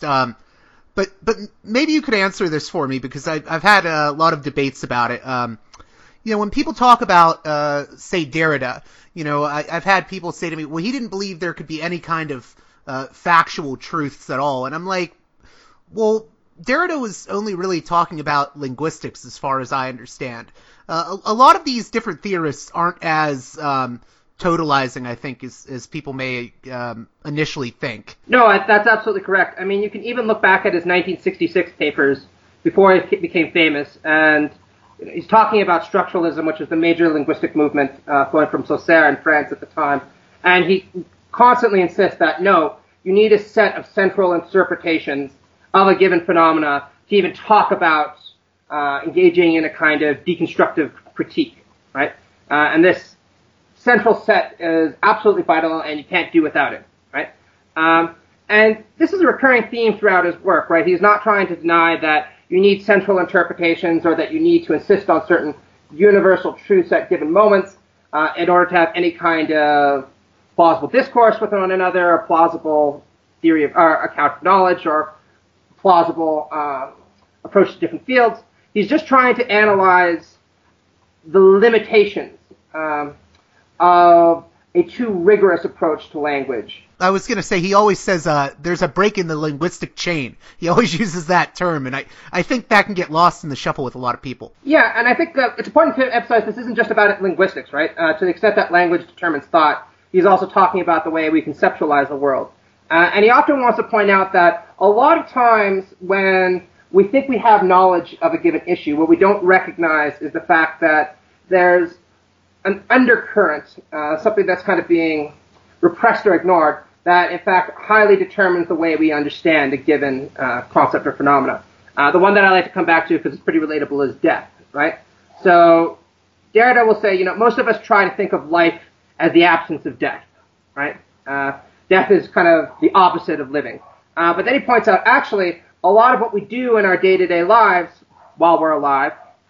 but maybe you could answer this for me, because I've had a lot of debates about it. When people talk about, say, Derrida, I've had people say to me, well, he didn't believe there could be any kind of factual truths at all. And I'm like, well, Derrida was only really talking about linguistics as far as I understand. A lot of these different theorists aren't as totalizing, I think, as people may initially think. No, that's absolutely correct. I mean, you can even look back at his 1966 papers before he became famous, and he's talking about structuralism, which is the major linguistic movement flowing from Saussure in France at the time, and he constantly insists that, no, you need a set of central interpretations of a given phenomena to even talk about engaging in a kind of deconstructive critique, right? And this central set is absolutely vital, and you can't do without it, right? And this is a recurring theme throughout his work, right? He's not trying to deny that you need central interpretations or that you need to insist on certain universal truths at given moments in order to have any kind of plausible discourse with one another, or plausible theory of account of knowledge, or plausible approach to different fields. He's just trying to analyze the limitations of a too rigorous approach to language. I was going to say, he always says there's a break in the linguistic chain. He always uses that term, and I think that can get lost in the shuffle with a lot of people. Yeah, and I think it's important to emphasize this isn't just about linguistics, right? To the extent that language determines thought, he's also talking about the way we conceptualize the world. And he often wants to point out that a lot of times when we think we have knowledge of a given issue, what we don't recognize is the fact that there's an undercurrent, something that's kind of being repressed or ignored, that in fact highly determines the way we understand a given concept or phenomena. The one that I like to come back to because it's pretty relatable is death, right? So Derrida will say, most of us try to think of life as the absence of death, right? Death is kind of the opposite of living. But then he points out, actually, a lot of what we do in our day-to-day lives while we're alive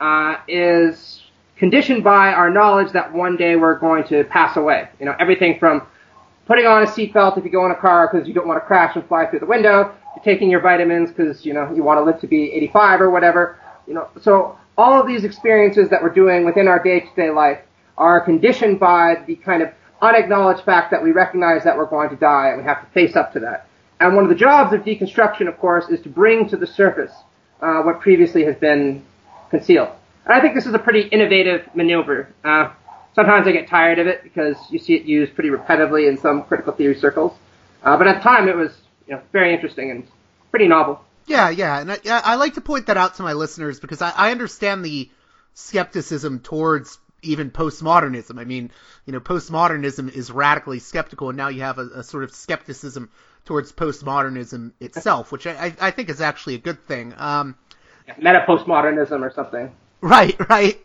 is conditioned by our knowledge that one day we're going to pass away. Everything from putting on a seatbelt if you go in a car because you don't want to crash and fly through the window, to taking your vitamins because, you want to live to be 85 or whatever. So all of these experiences that we're doing within our day-to-day life are conditioned by the kind of unacknowledged fact that we recognize that we're going to die and we have to face up to that. And one of the jobs of deconstruction, of course, is to bring to the surface what previously has been concealed. And I think this is a pretty innovative maneuver. Sometimes I get tired of it because you see it used pretty repetitively in some critical theory circles. But at the time, it was very interesting and pretty novel. Yeah, and I like to point that out to my listeners because I understand the skepticism towards even postmodernism. I mean, postmodernism is radically skeptical, and now you have a sort of skepticism towards postmodernism itself, which I think is actually a good thing. Meta-postmodernism or something. Right.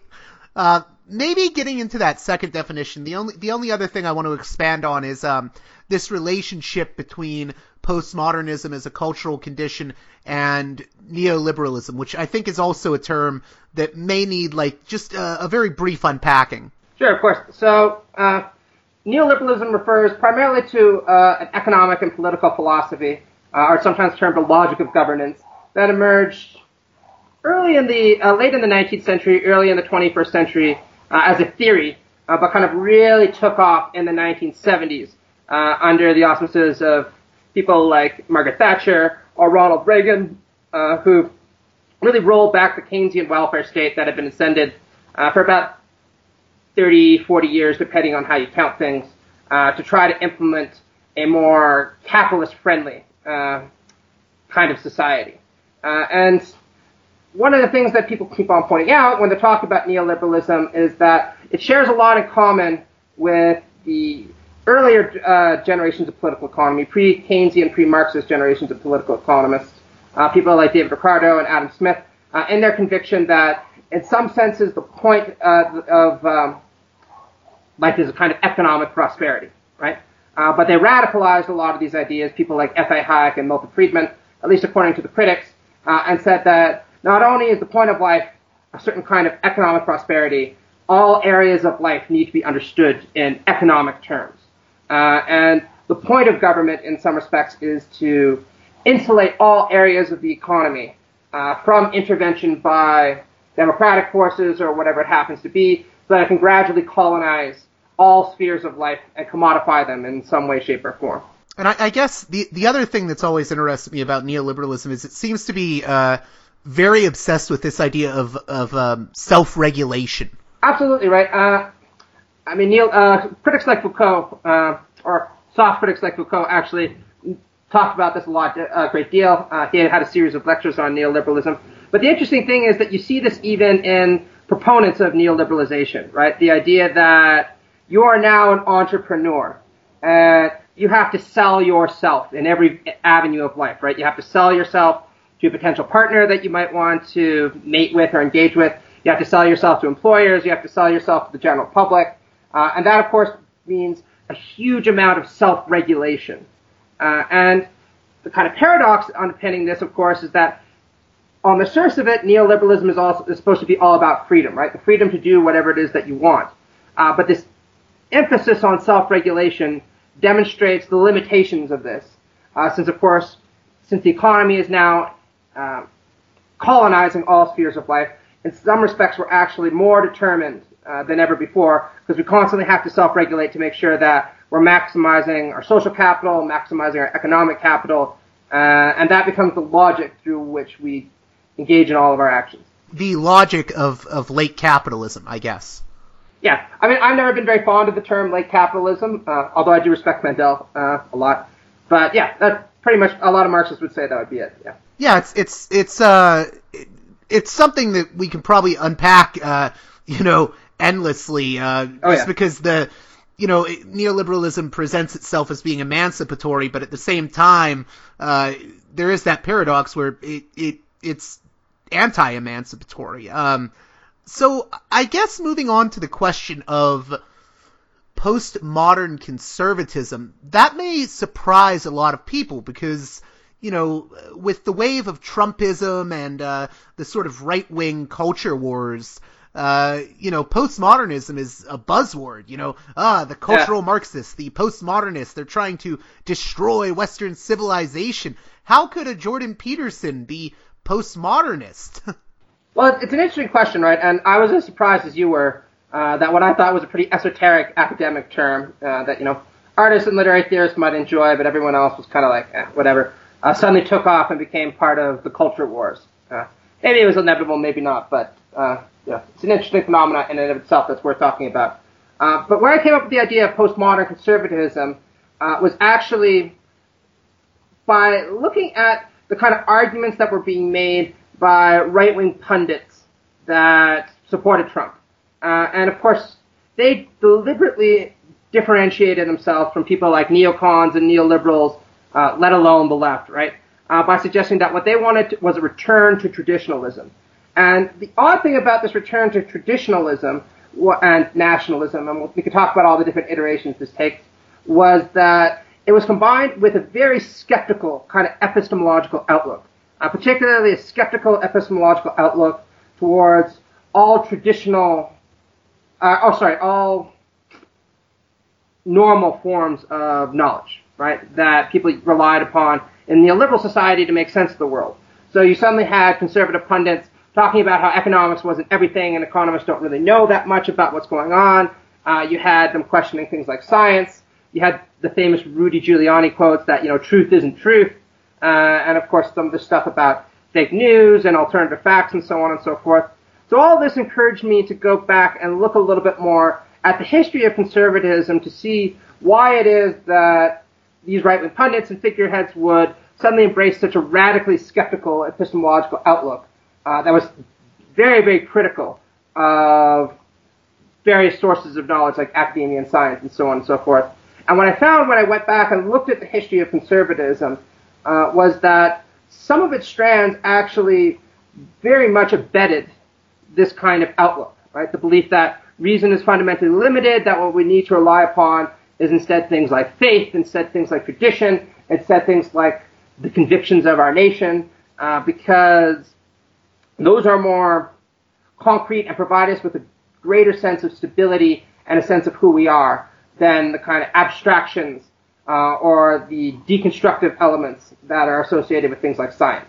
Maybe getting into that second definition, the only other thing I want to expand on is this relationship between postmodernism as a cultural condition and neoliberalism, which I think is also a term that may need just a very brief unpacking. Sure, of course. So neoliberalism refers primarily to an economic and political philosophy, or sometimes termed a logic of governance, that emerged late in the 19th century, early in the 21st century as a theory, but kind of really took off in the 1970s under the auspices of people like Margaret Thatcher or Ronald Reagan, who really rolled back the Keynesian welfare state that had been ascended for about 30, 40 years, depending on how you count things, to try to implement a more capitalist-friendly kind of society. And one of the things that people keep on pointing out when they talk about neoliberalism is that it shares a lot in common with the earlier generations of political economy, pre-Keynesian, pre-Marxist generations of political economists, people like David Ricardo and Adam Smith, in their conviction that in some senses the point of life is a kind of economic prosperity, right? But they radicalized a lot of these ideas, people like F.A. Hayek and Milton Friedman, at least according to the critics, and said that not only is the point of life a certain kind of economic prosperity, all areas of life need to be understood in economic terms. And the point of government, in some respects, is to insulate all areas of the economy from intervention by democratic forces or whatever it happens to be, so that it can gradually colonize all spheres of life and commodify them in some way, shape, or form. And I guess the other thing that's always interested me about neoliberalism is it seems to be very obsessed with this idea of self-regulation. Absolutely right. Critics like Foucault, or soft critics like Foucault, actually talked about this a great deal. He had a series of lectures on neoliberalism. But the interesting thing is that you see this even in proponents of neoliberalization, right? The idea that you are now an entrepreneur. you have to sell yourself in every avenue of life, right? You have to sell yourself to a potential partner that you might want to mate with or engage with. You have to sell yourself to employers. You have to sell yourself to the general public. And that, of course, means a huge amount of self-regulation. And the kind of paradox underpinning this, of course, is that on the surface of it, neoliberalism is supposed to be all about freedom, right? The freedom to do whatever it is that you want. But this emphasis on self-regulation demonstrates the limitations of this, since the economy is now colonizing all spheres of life. In some respects, we're actually more determined than ever before, because we constantly have to self-regulate to make sure that we're maximizing our social capital, maximizing our economic capital, and that becomes the logic through which we engage in all of our actions. The logic of late capitalism, I guess. Yeah, I mean, I've never been very fond of the term late capitalism, although I do respect Mandel a lot. But yeah, that's pretty much, a lot of Marxists would say that would be it. Yeah. Yeah, it's something that we can probably unpack, endlessly, because neoliberalism presents itself as being emancipatory, but at the same time, there is that paradox where it's anti-emancipatory. So I guess moving on to the question of postmodern conservatism, that may surprise a lot of people because, with the wave of Trumpism and the sort of right-wing culture wars, postmodernism is a buzzword, the cultural Marxists, the postmodernists, they're trying to destroy Western civilization. How could a Jordan Peterson be postmodernist? Well, it's an interesting question, right? And I was as surprised as you were that what I thought was a pretty esoteric academic term that, artists and literary theorists might enjoy, but everyone else was kind of like, whatever, suddenly took off and became part of the culture wars. Maybe it was inevitable, maybe not, but it's an interesting phenomenon in and of itself that's worth talking about. But where I came up with the idea of postmodern conservatism was actually by looking at the kind of arguments that were being made by right-wing pundits that supported Trump. And of course, they deliberately differentiated themselves from people like neocons and neoliberals, let alone the left, right? By suggesting that what they wanted was a return to traditionalism. And the odd thing about this return to traditionalism and nationalism, and we could talk about all the different iterations this takes, was that it was combined with a very skeptical kind of epistemological outlook, particularly a skeptical epistemological outlook towards all all normal forms of knowledge, right, that people relied upon in neoliberal society to make sense of the world. So you suddenly had conservative pundits talking about how economics wasn't everything and economists don't really know that much about what's going on. You had them questioning things like science. You had the famous Rudy Giuliani quotes that, truth isn't truth. And of course, some of the stuff about fake news and alternative facts and so on and so forth. So all this encouraged me to go back and look a little bit more at the history of conservatism to see why it is that these right-wing pundits and figureheads would suddenly embrace such a radically skeptical epistemological outlook that was very, very critical of various sources of knowledge like academia and science and so on and so forth. And what I found when I went back and looked at the history of conservatism was that some of its strands actually very much abetted this kind of outlook, right? The belief that reason is fundamentally limited, that what we need to rely upon is instead things like faith, instead things like tradition, instead things like the convictions of our nation, because those are more concrete and provide us with a greater sense of stability and a sense of who we are than the kind of abstractions or the deconstructive elements that are associated with things like science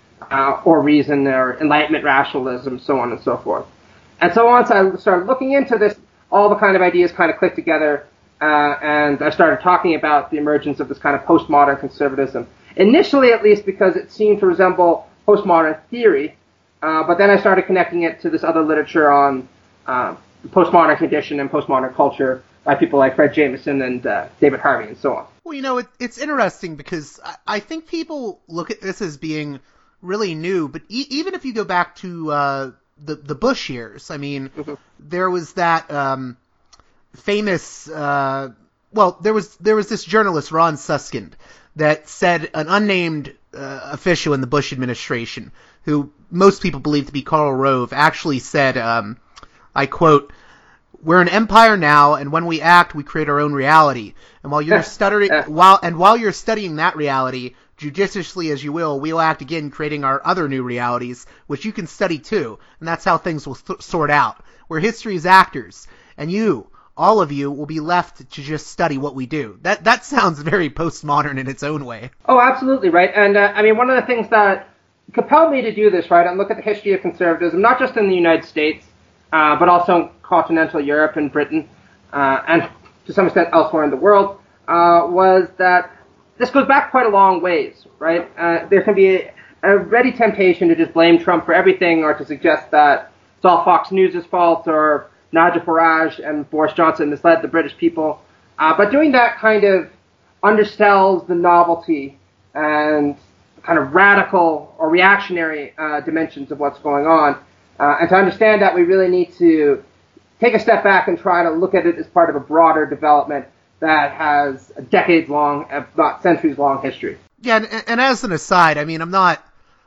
or reason or Enlightenment rationalism, so on and so forth. And so once I started looking into this, all the kind of ideas kind of clicked together, and I started talking about the emergence of this kind of postmodern conservatism. Initially, at least, because it seemed to resemble postmodern theory, but then I started connecting it to this other literature on the postmodern condition and postmodern culture by people like Fred Jameson and David Harvey and so on. Well, it's interesting because I think people look at this as being really new, but even if you go back to the Bush years, I mean, there was that famous well, there was this journalist, Ron Suskind, that said an unnamed official in the Bush administration, who most people believe to be Karl Rove, actually said, I quote, "We're an empire now, and when we act, we create our own reality. And while you're while you're studying that reality, judiciously as you will, we'll act again, creating our other new realities, which you can study too. And that's how things will sort out. We're history's actors, and you, all of you, will be left to just study what we do." That sounds very postmodern in its own way. Oh, absolutely, right. And I mean, one of the things that compelled me to do this, right, and look at the history of conservatism, not just in the United States, but also in continental Europe and Britain, and to some extent elsewhere in the world, was that this goes back quite a long ways, right? There can be a ready temptation to just blame Trump for everything, or to suggest that it's all Fox News' fault, or Nigel Farage and Boris Johnson misled the British people. But doing that kind of undersells the novelty and kind of radical or reactionary dimensions of what's going on. And to understand that, we really need to take a step back and try to look at it as part of a broader development that has a decades-long, if not centuries-long history. Yeah, and as an aside, I mean, I'm not...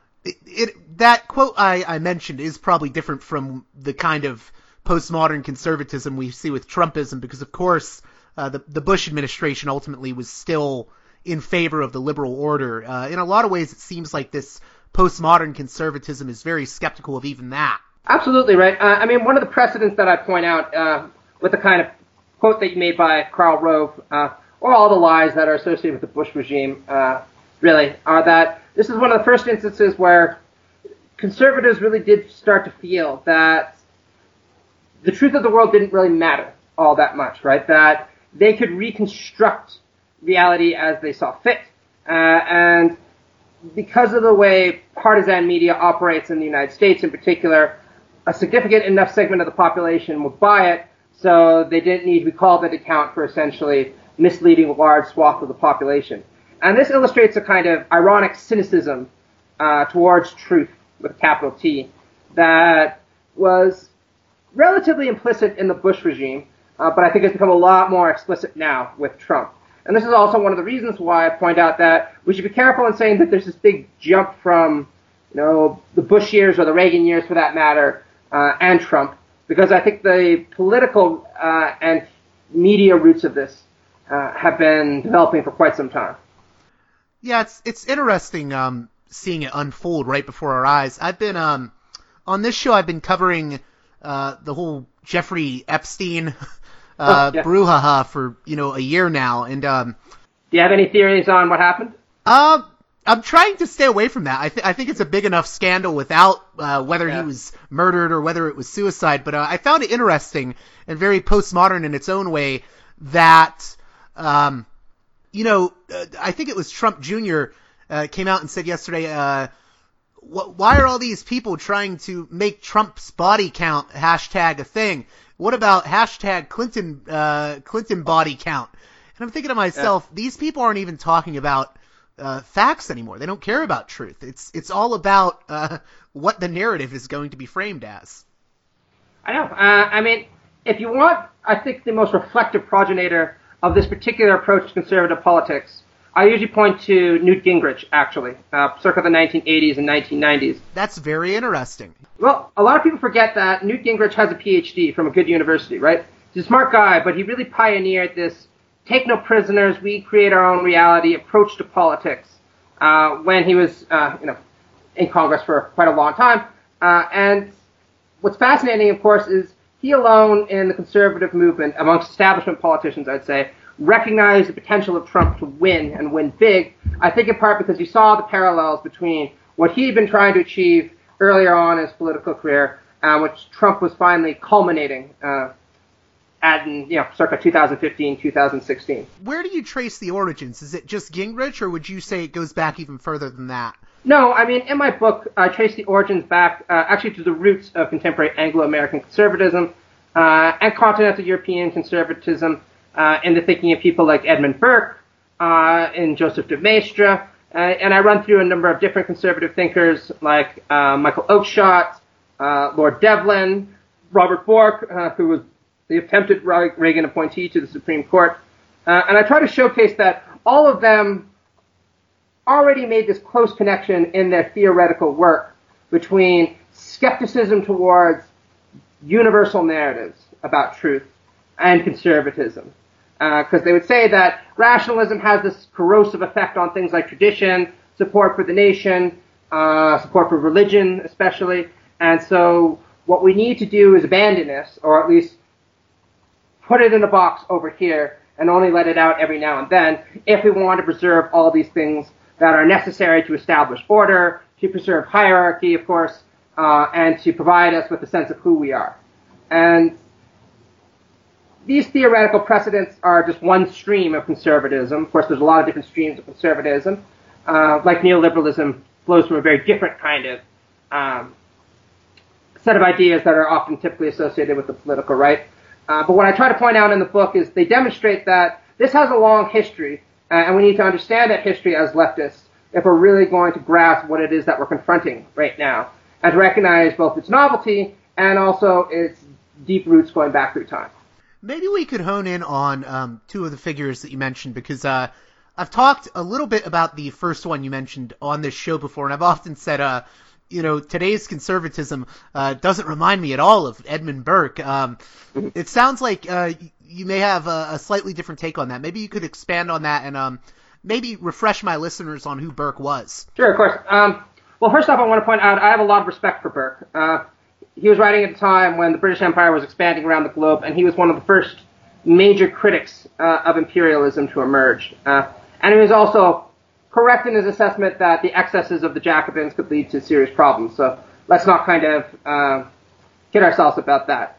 that quote I mentioned is probably different from the kind of postmodern conservatism we see with Trumpism, because, of course, the Bush administration ultimately was still in favor of the liberal order. In a lot of ways, it seems like this postmodern conservatism is very skeptical of even that. Absolutely, right. I mean, one of the precedents that I point out with the kind of quote that you made by Karl Rove, or all the lies that are associated with the Bush regime, really, are that this is one of the first instances where conservatives really did start to feel that the truth of the world didn't really matter all that much, right? That they could reconstruct reality as they saw fit. And because of the way partisan media operates in the United States in particular, a significant enough segment of the population would buy it, so they didn't need to be called into account for essentially misleading a large swath of the population. And this illustrates a kind of ironic cynicism towards truth, with a capital T, that was relatively implicit in the Bush regime, but I think has become a lot more explicit now with Trump. And this is also one of the reasons why I point out that we should be careful in saying that there's this big jump from, the Bush years, or the Reagan years for that matter, and Trump, because I think the political and media roots of this have been developing for quite some time. Yeah, it's interesting seeing it unfold right before our eyes. I've been on this show, I've been covering the whole Jeffrey Epstein brouhaha for a year now, and do you have any theories on what happened? I'm trying to stay away from that. I think it's a big enough scandal without whether he was murdered or whether it was suicide. But I found it interesting and very postmodern in its own way that, I think it was Trump Jr. Came out and said yesterday, why are all these people trying to make Trump's body count hashtag a thing? What about hashtag Clinton body count? And I'm thinking to myself, these people aren't even talking about facts anymore. They don't care about truth. It's all about what the narrative is going to be framed as. I know. I mean, if you want, I think the most reflective progenitor of this particular approach to conservative politics, I usually point to Newt Gingrich, actually, circa the 1980s and 1990s. That's very interesting. Well, a lot of people forget that Newt Gingrich has a PhD from a good university, right? He's a smart guy, but he really pioneered this take no prisoners, we create our own reality approach to politics when he was, in Congress for quite a long time. And what's fascinating, of course, is he alone in the conservative movement, amongst establishment politicians, I'd say, recognized the potential of Trump to win and win big. I think in part because he saw the parallels between what he had been trying to achieve earlier on in his political career, which Trump was finally culminating circa 2015, 2016. Where do you trace the origins? Is it just Gingrich, or would you say it goes back even further than that? No, I mean, in my book, I trace the origins back actually to the roots of contemporary Anglo-American conservatism and continental European conservatism in the thinking of people like Edmund Burke and Joseph de Maistre. And I run through a number of different conservative thinkers like Michael Oakeshott, Lord Devlin, Robert Bork, who was the attempted Reagan appointee to the Supreme Court, And I try to showcase that all of them already made this close connection in their theoretical work between skepticism towards universal narratives about truth and conservatism. Because they would say that rationalism has this corrosive effect on things like tradition, support for the nation, support for religion especially, and so what we need to do is abandon this, or at least put it in a box over here and only let it out every now and then if we want to preserve all these things that are necessary to establish order, to preserve hierarchy, of course, and to provide us with a sense of who we are. And these theoretical precedents are just one stream of conservatism. Of course, there's a lot of different streams of conservatism. Like neoliberalism flows from a very different kind of set of ideas that are often typically associated with the political right. But what I try to point out in the book is they demonstrate that this has a long history, and we need to understand that history as leftists if we're really going to grasp what it is that we're confronting right now, and to recognize both its novelty and also its deep roots going back through time. Maybe we could hone in on two of the figures that you mentioned, because I've talked a little bit about the first one you mentioned on this show before, and I've often said, today's conservatism doesn't remind me at all of Edmund Burke. It sounds like you may have a slightly different take on that. Maybe you could expand on that and maybe refresh my listeners on who Burke was. Sure, of course. Well, first off, I want to point out I have a lot of respect for Burke. He was writing at a time when the British Empire was expanding around the globe, and he was one of the first major critics of imperialism to emerge. And he was also correct in his assessment that the excesses of the Jacobins could lead to serious problems. So let's not kind of kid ourselves about that.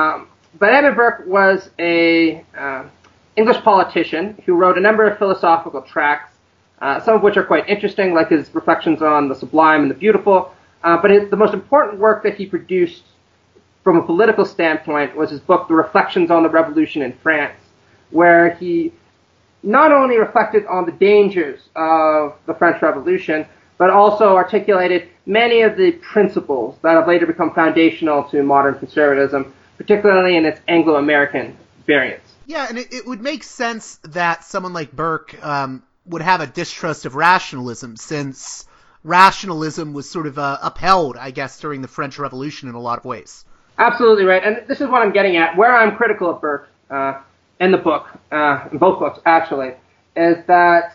But Edmund Burke was a English politician who wrote a number of philosophical tracts, some of which are quite interesting, like his reflections on the sublime and the beautiful. But the most important work that he produced from a political standpoint was his book, The Reflections on the Revolution in France, where he not only reflected on the dangers of the French Revolution, but also articulated many of the principles that have later become foundational to modern conservatism, particularly in its Anglo-American variants. Yeah, and it would make sense that someone like Burke would have a distrust of rationalism, since rationalism was sort of upheld, I guess, during the French Revolution in a lot of ways. Absolutely right, and this is what I'm getting at. Where I'm critical of Burke in the book, in both books actually, is that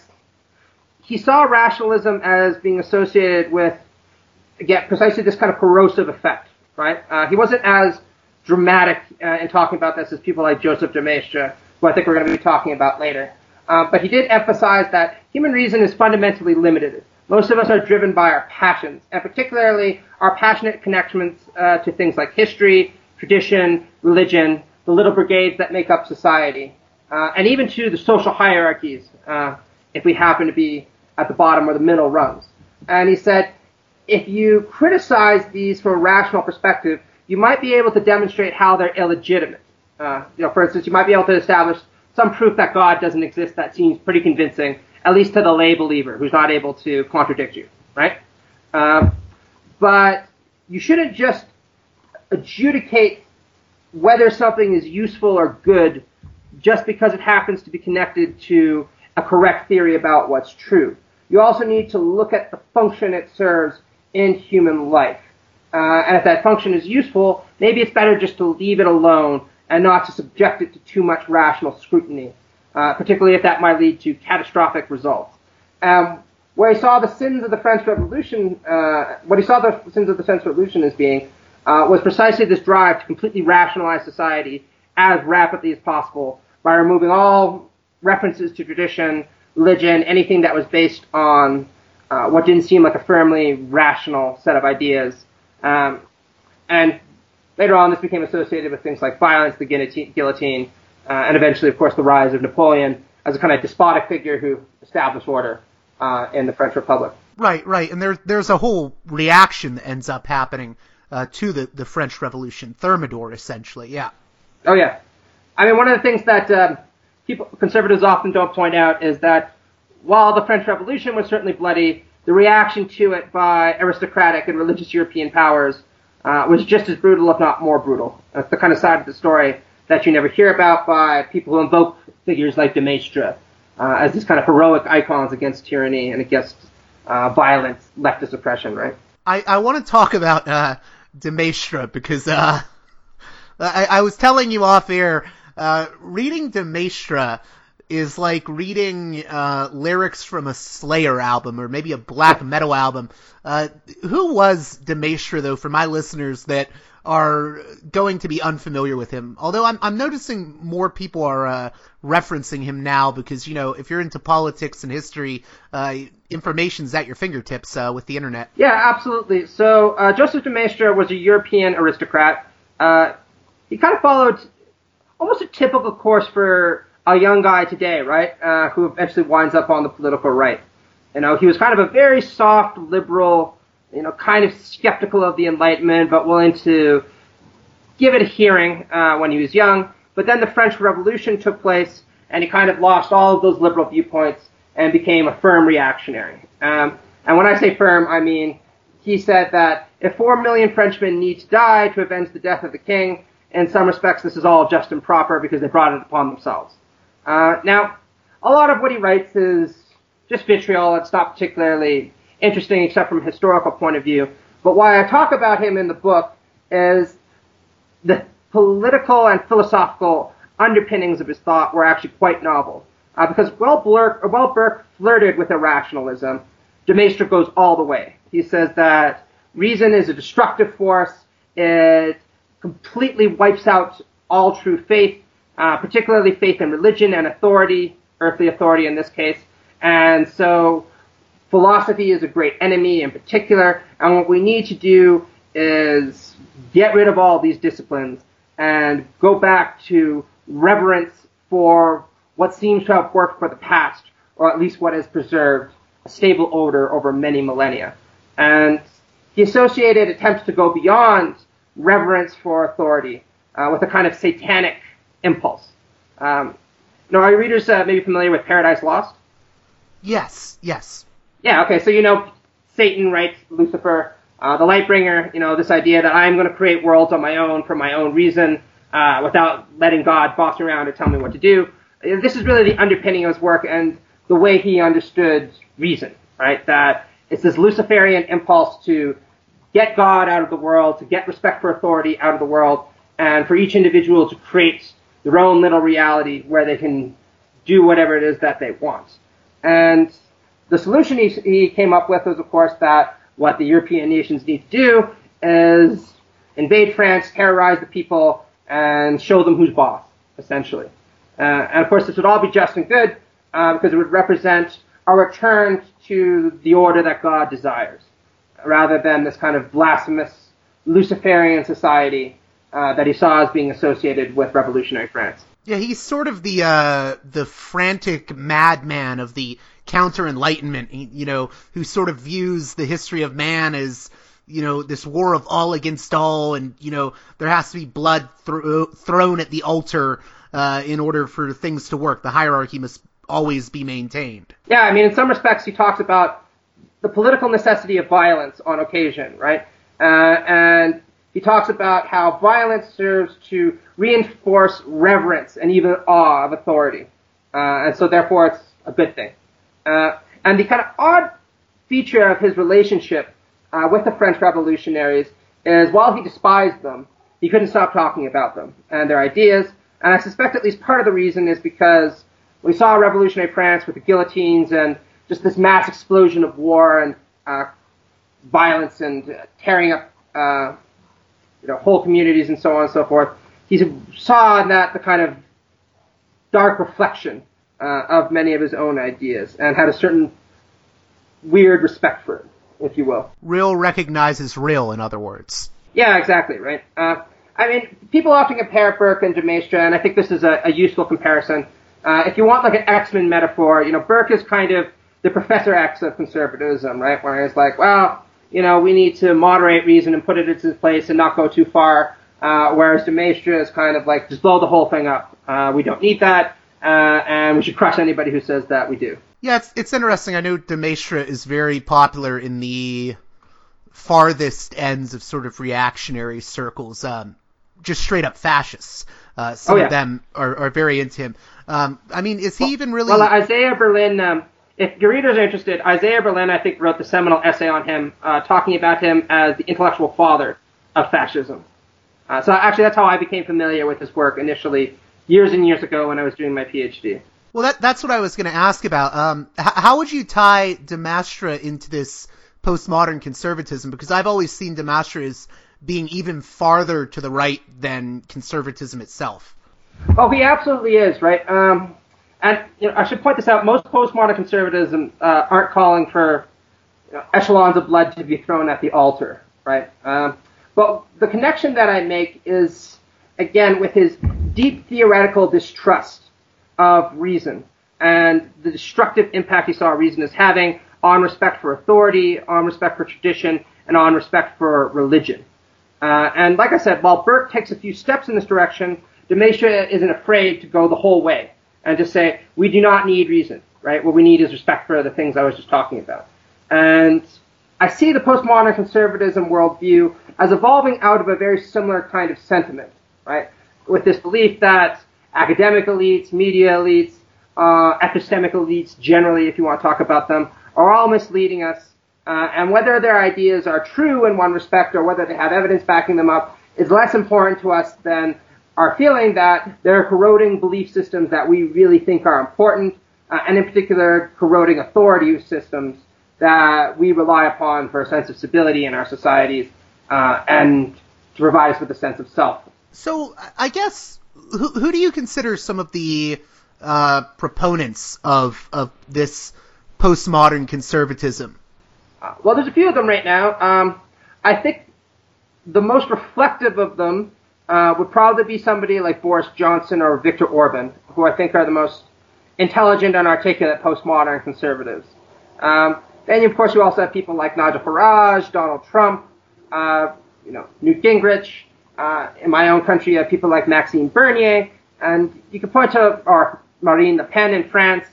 he saw rationalism as being associated with, again, precisely this kind of corrosive effect, right? He wasn't as dramatic in talking about this as people like Joseph de Maistre, who I think we're going to be talking about later. But he did emphasize that human reason is fundamentally limited. Most of us are driven by our passions, and particularly our passionate connections to things like history, tradition, religion, the little brigades that make up society, and even to the social hierarchies, if we happen to be at the bottom or the middle rungs. And he said, if you criticize these from a rational perspective, you might be able to demonstrate how they're illegitimate. For instance, you might be able to establish some proof that God doesn't exist that seems pretty convincing, at least to the lay believer who's not able to contradict you, right? But you shouldn't just adjudicate whether something is useful or good just because it happens to be connected to a correct theory about what's true. You also need to look at the function it serves in human life. And if that function is useful, maybe it's better just to leave it alone and not to subject it to too much rational scrutiny, particularly if that might lead to catastrophic results. Where he saw the sins of the French Revolution, what he saw the sins of the French Revolution as being, was precisely this drive to completely rationalize society as rapidly as possible by removing all references to tradition, religion, anything that was based on what didn't seem like a firmly rational set of ideas. And later on, this became associated with things like violence, the guillotine, and eventually, of course, the rise of Napoleon as a kind of despotic figure who established order in the French Republic. Right. And there's a whole reaction that ends up happening to the French Revolution, Thermidor, essentially, yeah. Oh, yeah. I mean, one of the things that conservatives often don't point out is that while the French Revolution was certainly bloody, the reaction to it by aristocratic and religious European powers was just as brutal, if not more brutal. That's the kind of side of the story that you never hear about by people who invoke figures like de Maistre as these kind of heroic icons against tyranny and against violent leftist oppression, right? I want to talk about de Maistre because I was telling you off air, reading de Maistre is like reading lyrics from a Slayer album or maybe a black metal album. Who was de Maistre, though, for my listeners that are going to be unfamiliar with him? Although I'm noticing more people are referencing him now because, you know, if you're into politics and history, information's at your fingertips with the internet. Yeah, absolutely. So Joseph de Maistre was a European aristocrat. He kind of followed almost a typical course for a young guy today, right, who eventually winds up on the political right. You know, he was kind of a very soft, liberal, you know, kind of skeptical of the Enlightenment, but willing to give it a hearing when he was young. But then the French Revolution took place, and he kind of lost all of those liberal viewpoints and became a firm reactionary. And when I say firm, I mean he said that if 4 million Frenchmen need to die to avenge the death of the king, in some respects this is all just and proper because they brought it upon themselves. Now, a lot of what he writes is just vitriol. It's not particularly interesting except from a historical point of view. But why I talk about him in the book is the political and philosophical underpinnings of his thought were actually quite novel. Because while Burke flirted with irrationalism, de Maistre goes all the way. He says that reason is a destructive force. It completely wipes out all true faith, particularly faith in religion and authority, earthly authority in this case. And so philosophy is a great enemy in particular, and what we need to do is get rid of all these disciplines and go back to reverence for what seems to have worked for the past, or at least what has preserved a stable order over many millennia. And he associated attempts to go beyond reverence for authority with a kind of satanic impulse. Now, are your readers maybe familiar with Paradise Lost? Yes. Yeah, okay, so you know Satan, right, Lucifer, the Lightbringer, you know, this idea that I'm going to create worlds on my own for my own reason without letting God boss me around or tell me what to do. This is really the underpinning of his work and the way he understood reason, right, that it's this Luciferian impulse to get God out of the world, to get respect for authority out of the world, and for each individual to create their own little reality where they can do whatever it is that they want. And the solution he came up with was, of course, that what the European nations need to do is invade France, terrorize the people, and show them who's boss, essentially. And, of course, this would all be just and good because it would represent a return to the order that God desires, rather than this kind of blasphemous Luciferian society that he saw as being associated with revolutionary France. Yeah, he's sort of the frantic madman of the counter-enlightenment, you know, who sort of views the history of man as, you know, this war of all against all, and, you know, there has to be blood thrown at the altar in order for things to work. The hierarchy must always be maintained. Yeah, I mean, in some respects, he talks about the political necessity of violence on occasion, right? And he talks about how violence serves to reinforce reverence and even awe of authority. And so therefore it's a good thing. And the kind of odd feature of his relationship with the French revolutionaries is while he despised them, he couldn't stop talking about them and their ideas. And I suspect at least part of the reason is because we saw revolutionary France with the guillotines and just this mass explosion of war and violence and tearing up whole communities and so on and so forth. He saw in that the kind of dark reflection of many of his own ideas and had a certain weird respect for it, if you will. Real recognizes real, in other words. Yeah, exactly, right. I mean, people often compare Burke and de Maistre, and I think this is a useful comparison. If you want like an X-Men metaphor, Burke is kind of the Professor X of conservatism, right? Where it's like, well, we need to moderate reason and put it into its place and not go too far. Whereas de Maistre is kind of like, just blow the whole thing up. We don't need that, and we should crush anybody who says that we do. Yeah, it's interesting. I know de Maistre is very popular in the farthest ends of sort of reactionary circles, just straight up fascists. Some of them are very into him. Is he even really... Well, Isaiah Berlin, if your readers are interested, Isaiah Berlin, I think, wrote the seminal essay on him, talking about him as the intellectual father of fascism. So actually, that's how I became familiar with his work initially, years and years ago when I was doing my PhD. Well, that's what I was going to ask about. How would you tie de Maistre into this postmodern conservatism? Because I've always seen de Maistre as being even farther to the right than conservatism itself. Oh, he absolutely is, right? And I should point this out. Most postmodern conservatism aren't calling for echelons of blood to be thrown at the altar, right? But the connection that I make is, again, with his deep theoretical distrust of reason and the destructive impact he saw reason as having on respect for authority, on respect for tradition, and on respect for religion. And like I said, while Burke takes a few steps in this direction, de Maistre isn't afraid to go the whole way and just say, we do not need reason, right? What we need is respect for the things I was just talking about. And I see the postmodern conservatism worldview as evolving out of a very similar kind of sentiment, right? With this belief that academic elites, media elites, epistemic elites generally, if you want to talk about them, are all misleading us. And whether their ideas are true in one respect or whether they have evidence backing them up is less important to us than our feeling that they're corroding belief systems that we really think are important, and in particular corroding authority systems that we rely upon for a sense of stability in our societies and to provide us with a sense of self. So I guess, who do you consider some of the proponents of this postmodern conservatism? Well, there's a few of them right now. I think the most reflective of them would probably be somebody like Boris Johnson or Viktor Orban, who I think are the most intelligent and articulate postmodern conservatives. Then, of course, you also have people like Nigel Farage, Donald Trump, Newt Gingrich. In my own country, you have people like Maxime Bernier, and you can point to Marine Le Pen in France,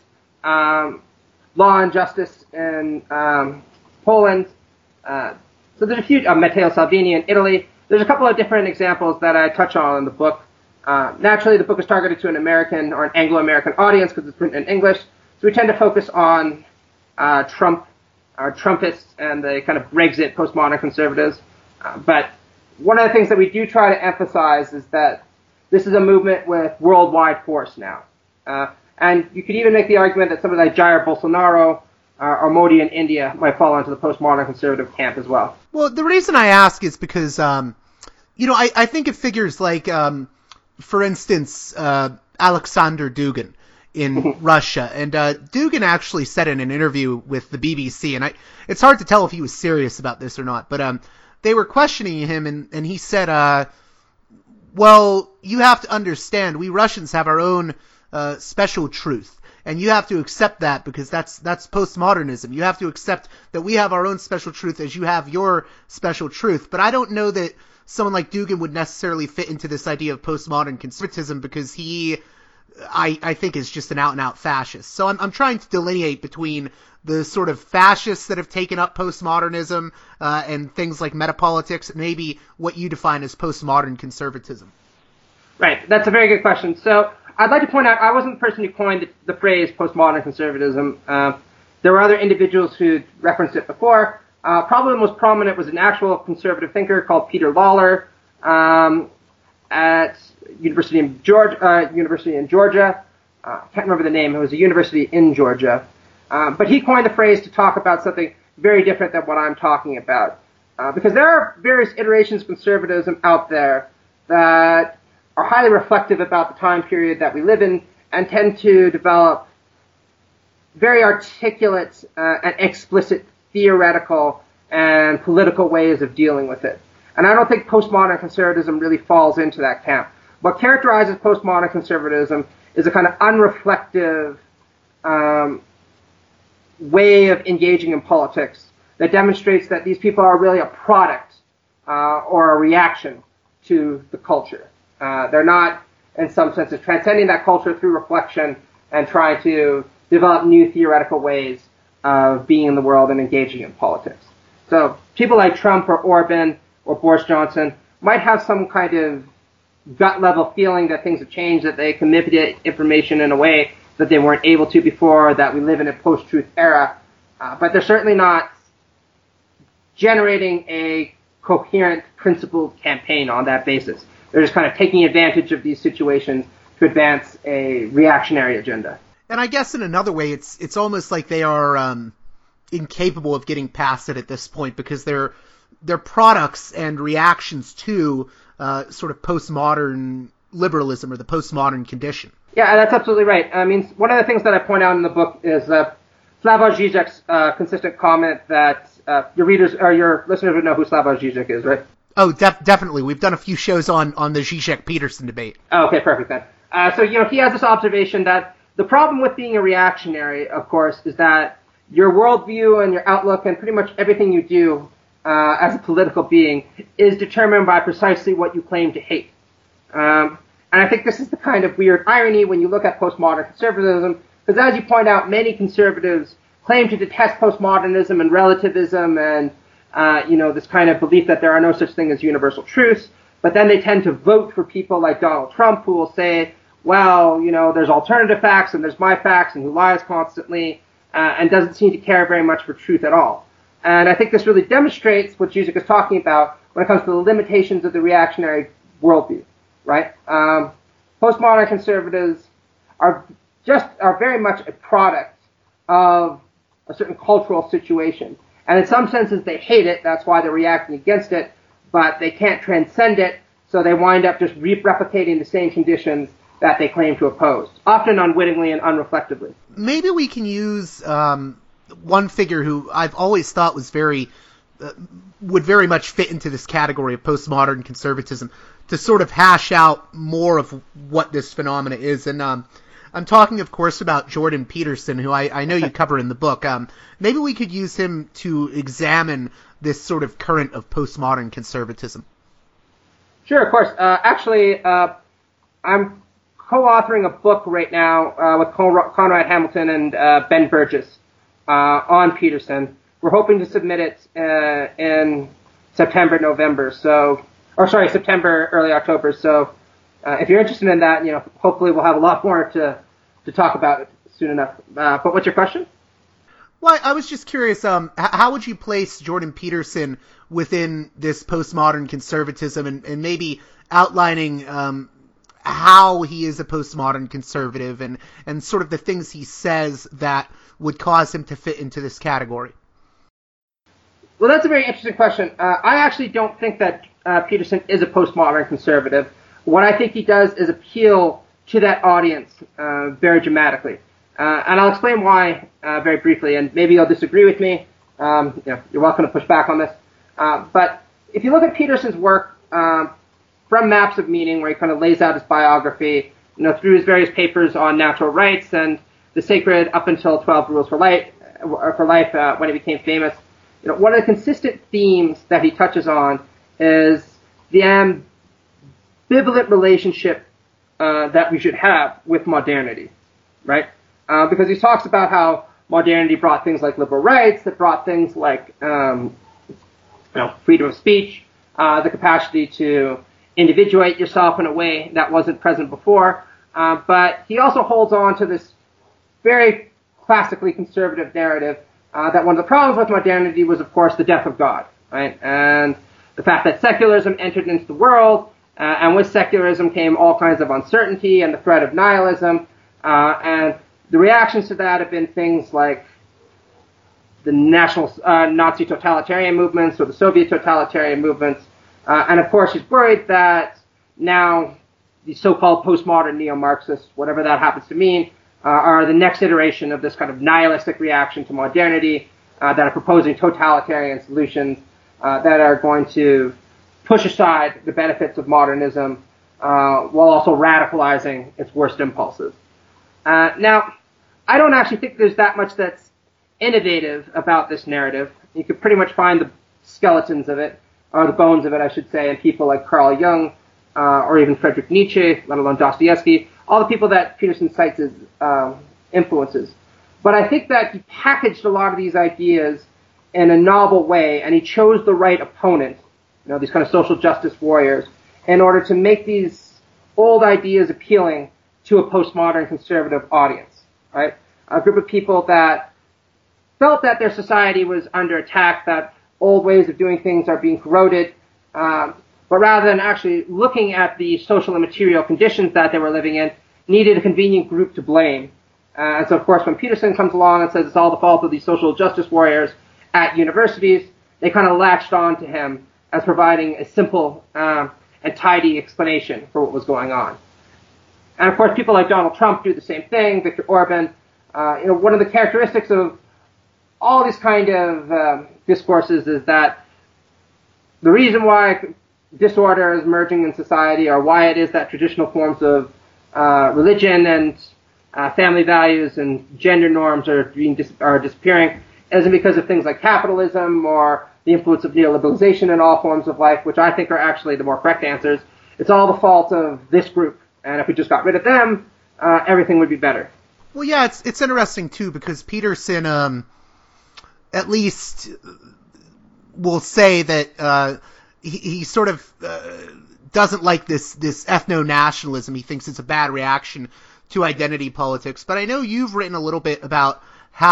Law and Justice in Poland. So there's a few, Matteo Salvini in Italy. There's a couple of different examples that I touch on in the book. Naturally, the book is targeted to an American or an Anglo-American audience because it's written in English, so we tend to focus on Trump, our Trumpists, and the kind of Brexit postmodern conservatives. But one of the things that we do try to emphasize is that this is a movement with worldwide force now. And you could even make the argument that somebody like Jair Bolsonaro or Modi in India might fall into the postmodern conservative camp as well. Well, the reason I ask is because, I think of figures like, for instance, Alexander Dugin in Russia. And Dugin actually said in an interview with the BBC, and it's hard to tell if he was serious about this or not, but they were questioning him, and he said, well, you have to understand, we Russians have our own special truth. And you have to accept that because that's postmodernism. You have to accept that we have our own special truth as you have your special truth. But I don't know that someone like Dugin would necessarily fit into this idea of postmodern conservatism because I think is just an out-and-out fascist. So I'm trying to delineate between the sort of fascists that have taken up postmodernism and things like metapolitics, and maybe what you define as postmodern conservatism. Right. That's a very good question. So I'd like to point out I wasn't the person who coined the phrase postmodern conservatism. There were other individuals who referenced it before. Probably the most prominent was an actual conservative thinker called Peter Lawler at University in Georgia. I can't remember the name. It was a university in Georgia. But he coined the phrase to talk about something very different than what I'm talking about. Because there are various iterations of conservatism out there that are highly reflective about the time period that we live in and tend to develop very articulate and explicit theoretical and political ways of dealing with it. And I don't think postmodern conservatism really falls into that camp. What characterizes postmodern conservatism is a kind of unreflective way of engaging in politics that demonstrates that these people are really a product or a reaction to the culture. They're not, in some senses, transcending that culture through reflection and trying to develop new theoretical ways of being in the world and engaging in politics. So people like Trump or Orban or Boris Johnson might have some kind of gut level feeling that things have changed, that they can manipulate information in a way that they weren't able to before, that we live in a post-truth era. But they're certainly not generating a coherent, principled campaign on that basis. They're just kind of taking advantage of these situations to advance a reactionary agenda. And I guess in another way, it's almost like they are incapable of getting past it at this point, because they're products and reactions to sort of postmodern liberalism or the postmodern condition. Yeah, that's absolutely right. I mean, one of the things that I point out in the book is Slavoj Žižek's consistent comment that your readers or your listeners would know who Slavoj Žižek is, right? Oh, definitely. We've done a few shows on the Žižek-Peterson debate. Oh, okay, perfect then. So, he has this observation that the problem with being a reactionary, of course, is that your worldview and your outlook and pretty much everything you do as a political being is determined by precisely what you claim to hate. And I think this is the kind of weird irony when you look at postmodern conservatism, because as you point out, many conservatives claim to detest postmodernism and relativism and, this kind of belief that there are no such thing as universal truths, but then they tend to vote for people like Donald Trump, who will say, well, there's alternative facts and there's my facts, and who lies constantly, and doesn't seem to care very much for truth at all. And I think this really demonstrates what Žižek is talking about when it comes to the limitations of the reactionary worldview, right? Postmodern conservatives are very much a product of a certain cultural situation. And in some senses, they hate it. That's why they're reacting against it. But they can't transcend it, so they wind up just replicating the same conditions that they claim to oppose, often unwittingly and unreflectively. Maybe we can use one figure who I've always thought was would very much fit into this category of postmodern conservatism to sort of hash out more of what this phenomena is. And I'm talking, of course, about Jordan Peterson, who I know you cover in the book. Maybe we could use him to examine this sort of current of postmodern conservatism. Sure, of course. Actually, I'm co-authoring a book right now with Conrad Hamilton and Ben Burgess on Peterson. We're hoping to submit it in September, early October. So if you're interested in that, hopefully we'll have a lot more to talk about it soon enough. But what's your question? Well, I was just curious, how would you place Jordan Peterson within this postmodern conservatism, and maybe outlining how he is a postmodern conservative and sort of the things he says that would cause him to fit into this category? Well, that's a very interesting question. I actually don't think that Peterson is a postmodern conservative. What I think he does is appeal to that audience very dramatically. And I'll explain why very briefly, and maybe you'll disagree with me. You're welcome to push back on this. But if you look at Peterson's work from Maps of Meaning, where he kind of lays out his biography, through his various papers on natural rights and the sacred up until 12 Rules for Life, when he became famous, one of the consistent themes that he touches on is the ambivalent relationship that we should have with modernity, right? Because he talks about how modernity brought things like liberal rights, that brought things like freedom of speech, the capacity to individuate yourself in a way that wasn't present before. But he also holds on to this very classically conservative narrative that one of the problems with modernity was, of course, the death of God, right? And the fact that secularism entered into the world, and with secularism came all kinds of uncertainty and the threat of nihilism, and the reactions to that have been things like the national Nazi totalitarian movements or the Soviet totalitarian movements. And of course, he's worried that now the so-called postmodern neo-Marxists, whatever that happens to mean, are the next iteration of this kind of nihilistic reaction to modernity that are proposing totalitarian solutions that are going to push aside the benefits of modernism while also radicalizing its worst impulses. Now, I don't actually think there's that much that's innovative about this narrative. You could pretty much find the skeletons of it, or the bones of it, I should say, in people like Carl Jung, or even Friedrich Nietzsche, let alone Dostoevsky, all the people that Peterson cites as influences. But I think that he packaged a lot of these ideas in a novel way, and he chose the right opponent, these kind of social justice warriors, in order to make these old ideas appealing to a postmodern conservative audience, right? A group of people that felt that their society was under attack, that old ways of doing things are being corroded, but rather than actually looking at the social and material conditions that they were living in, needed a convenient group to blame. And so, of course, when Peterson comes along and says it's all the fault of these social justice warriors at universities, they kind of latched on to him as providing a simple and tidy explanation for what was going on. And, of course, people like Donald Trump do the same thing, Viktor Orban. One of the characteristics of all these kind of discourses is that the reason why disorder is emerging in society, or why it is that traditional forms of religion and family values and gender norms are disappearing, isn't because of things like capitalism or the influence of neoliberalization in all forms of life, which I think are actually the more correct answers. It's all the fault of this group, and if we just got rid of them, everything would be better. Well, yeah, it's interesting too, because Peterson at least will say that he sort of doesn't like this ethno-nationalism. He thinks it's a bad reaction to identity politics. But I know you've written a little bit about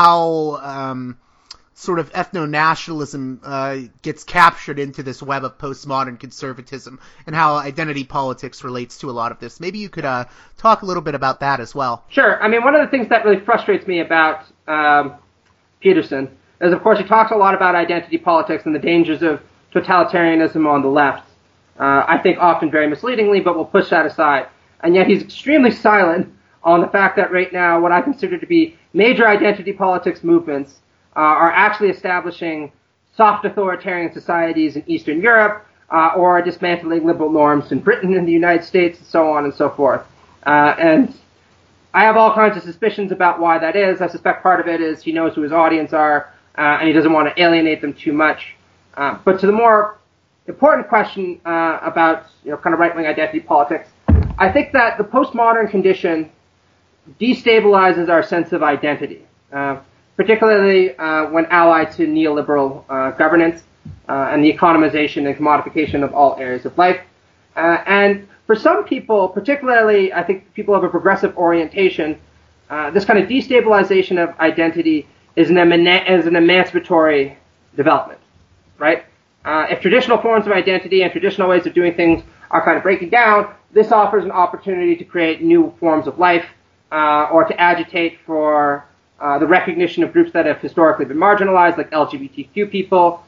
how sort of ethno-nationalism gets captured into this web of postmodern conservatism, and how identity politics relates to a lot of this. Maybe you could talk a little bit about that as well. Sure. I mean, one of the things that really frustrates me about Peterson is, of course, he talks a lot about identity politics and the dangers of totalitarianism on the left. I think often very misleadingly, but we'll push that aside. And yet he's extremely silent on the fact that right now what I consider to be major identity politics movements are actually establishing soft authoritarian societies in Eastern Europe, or dismantling liberal norms in Britain and the United States, and so on and so forth. And I have all kinds of suspicions about why that is. I suspect part of it is he knows who his audience are, and he doesn't want to alienate them too much. But to the more important question about kind of right-wing identity politics, I think that the postmodern condition destabilizes our sense of identity, particularly when allied to neoliberal governance and the economization and commodification of all areas of life. And for some people, particularly I think people of a progressive orientation, this kind of destabilization of identity is an emancipatory development, right? If traditional forms of identity and traditional ways of doing things are kind of breaking down, this offers an opportunity to create new forms of life, or to agitate for the recognition of groups that have historically been marginalized, like LGBTQ people.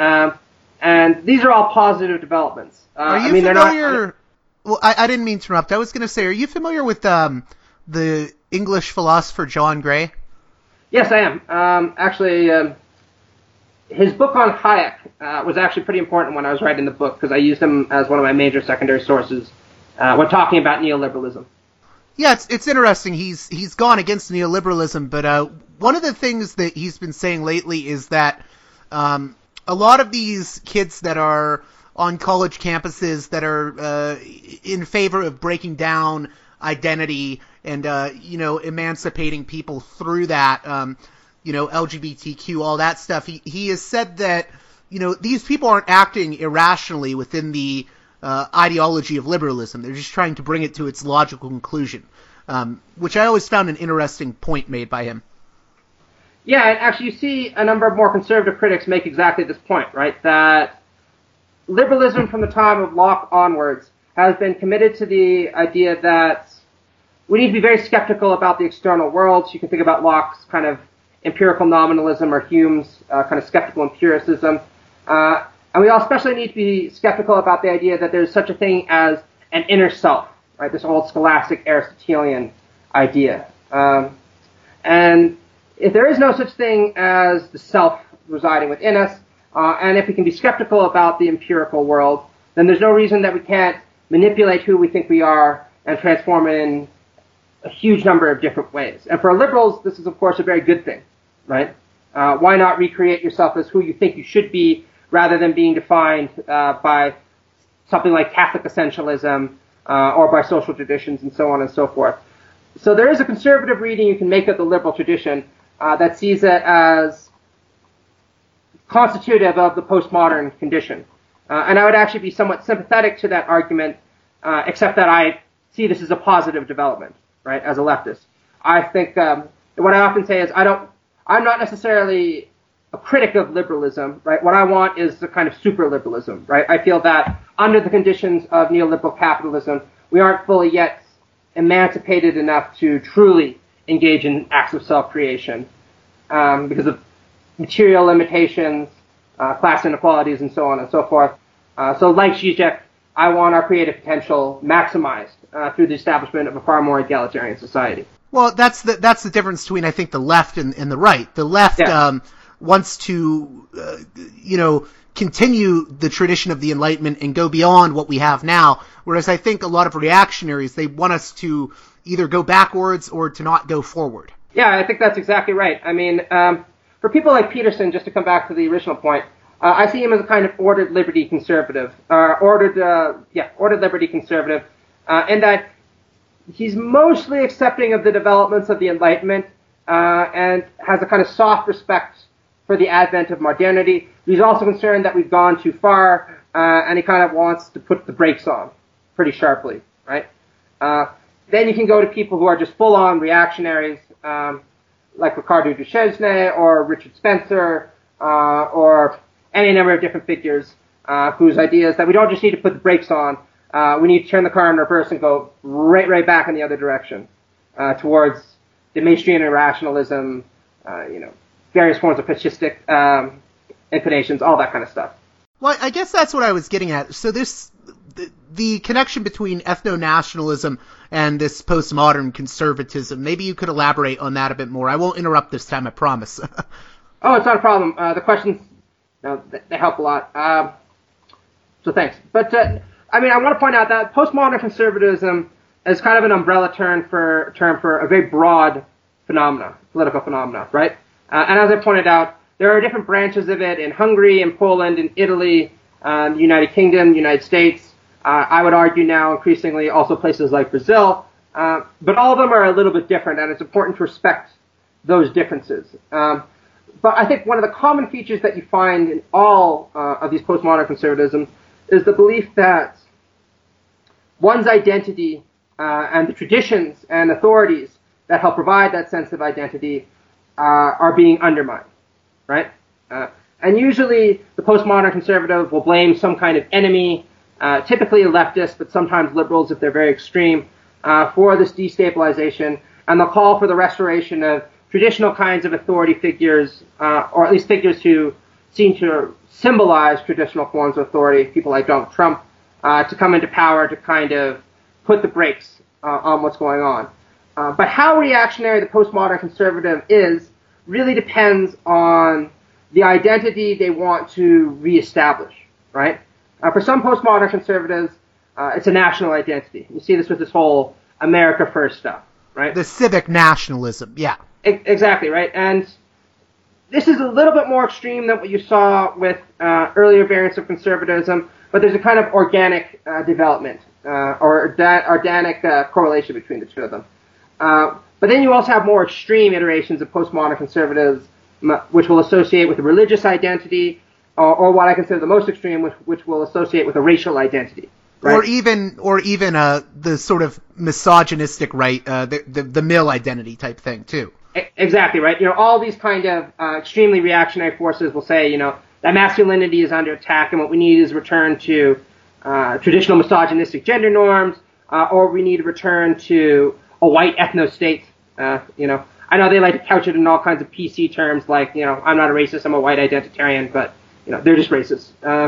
And these are all positive developments. Are you familiar? Well, I didn't mean to interrupt. I was going to say, are you familiar with the English philosopher John Gray? Yes, I am. Actually, his book on Hayek was actually pretty important when I was writing the book, because I used him as one of my major secondary sources when talking about neoliberalism. Yeah, it's interesting. He's gone against neoliberalism, but one of the things that he's been saying lately is that a lot of these kids that are on college campuses that are in favor of breaking down identity and emancipating people through that, LGBTQ, all that stuff. He has said that these people aren't acting irrationally within the ideology of liberalism. They're just trying to bring it to its logical conclusion, which I always found an interesting point made by him. Yeah, and actually you see a number of more conservative critics make exactly this point, right? That liberalism from the time of Locke onwards has been committed to the idea that we need to be very skeptical about the external world. So you can think about Locke's kind of empirical nominalism, or Hume's kind of skeptical empiricism. And we all especially need to be skeptical about the idea that there's such a thing as an inner self, right? This old scholastic Aristotelian idea. And if there is no such thing as the self residing within us, and if we can be skeptical about the empirical world, then there's no reason that we can't manipulate who we think we are and transform it in a huge number of different ways. And for liberals, this is, of course, a very good thing, right? Why not recreate yourself as who you think you should be, rather than being defined by something like Catholic essentialism or by social traditions and so on and so forth. So there is a conservative reading you can make of the liberal tradition that sees it as constitutive of the postmodern condition. And I would actually be somewhat sympathetic to that argument, except that I see this as a positive development, right, as a leftist. I think what I often say is I'm not necessarily a critic of liberalism, right? What I want is a kind of super liberalism, right? I feel that under the conditions of neoliberal capitalism, we aren't fully yet emancipated enough to truly engage in acts of self-creation because of material limitations, class inequalities, and so on and so forth. So like Zizek, I want our creative potential maximized through the establishment of a far more egalitarian society. Well, that's the difference between, I think, the left and the right. The left wants to, continue the tradition of the Enlightenment and go beyond what we have now, whereas I think a lot of reactionaries, they want us to either go backwards or to not go forward. Yeah, I think that's exactly right. I mean, for people like Peterson, just to come back to the original point, I see him as a kind of ordered liberty conservative, ordered liberty conservative, in that he's mostly accepting of the developments of the Enlightenment and has a kind of soft respect for the advent of modernity. He's also concerned that we've gone too far, and he kind of wants to put the brakes on pretty sharply, right? Then you can go to people who are just full-on reactionaries, like Ricardo Duchesne or Richard Spencer, or any number of different figures whose idea is that we don't just need to put the brakes on, we need to turn the car in reverse and go right back in the other direction, towards the mainstream irrationalism, various forms of fascistic inclinations, all that kind of stuff. Well, I guess that's what I was getting at. So the connection between ethno-nationalism and this postmodern conservatism, maybe you could elaborate on that a bit more. I won't interrupt this time, I promise. Oh, it's not a problem. The questions, they help a lot. So thanks. But, I want to point out that postmodern conservatism is kind of an umbrella term for a very broad political phenomena, right? And as I pointed out, there are different branches of it in Hungary, in Poland, in Italy, the United Kingdom, United States. I would argue now increasingly also places like Brazil. But all of them are a little bit different, and it's important to respect those differences. But I think one of the common features that you find in all of these postmodern conservatism is the belief that one's identity and the traditions and authorities that help provide that sense of identity are being undermined, right? And usually the postmodern conservative will blame some kind of enemy, typically a leftist, but sometimes liberals if they're very extreme, for this destabilization, and they'll call for the restoration of traditional kinds of authority figures, or at least figures who seem to symbolize traditional forms of authority, people like Donald Trump, to come into power to kind of put the brakes on what's going on. But how reactionary the postmodern conservative is really depends on the identity they want to reestablish, right? For some postmodern conservatives, it's a national identity. You see this with this whole America First stuff, right? The civic nationalism, yeah. Exactly, right? And this is a little bit more extreme than what you saw with earlier variants of conservatism, but there's a kind of organic development, or organic correlation between the two of them. But then you also have more extreme iterations of postmodern conservatives, which will associate with a religious identity, or what I consider the most extreme, which will associate with a racial identity. Right? Or even the sort of misogynistic right, the male identity type thing too. Exactly, right. All these kind of extremely reactionary forces will say, that masculinity is under attack, and what we need is a return to traditional misogynistic gender norms, or we need a return to a white ethno-state. I know they like to couch it in all kinds of PC terms, like, I'm not a racist, I'm a white identitarian, but they're just racist.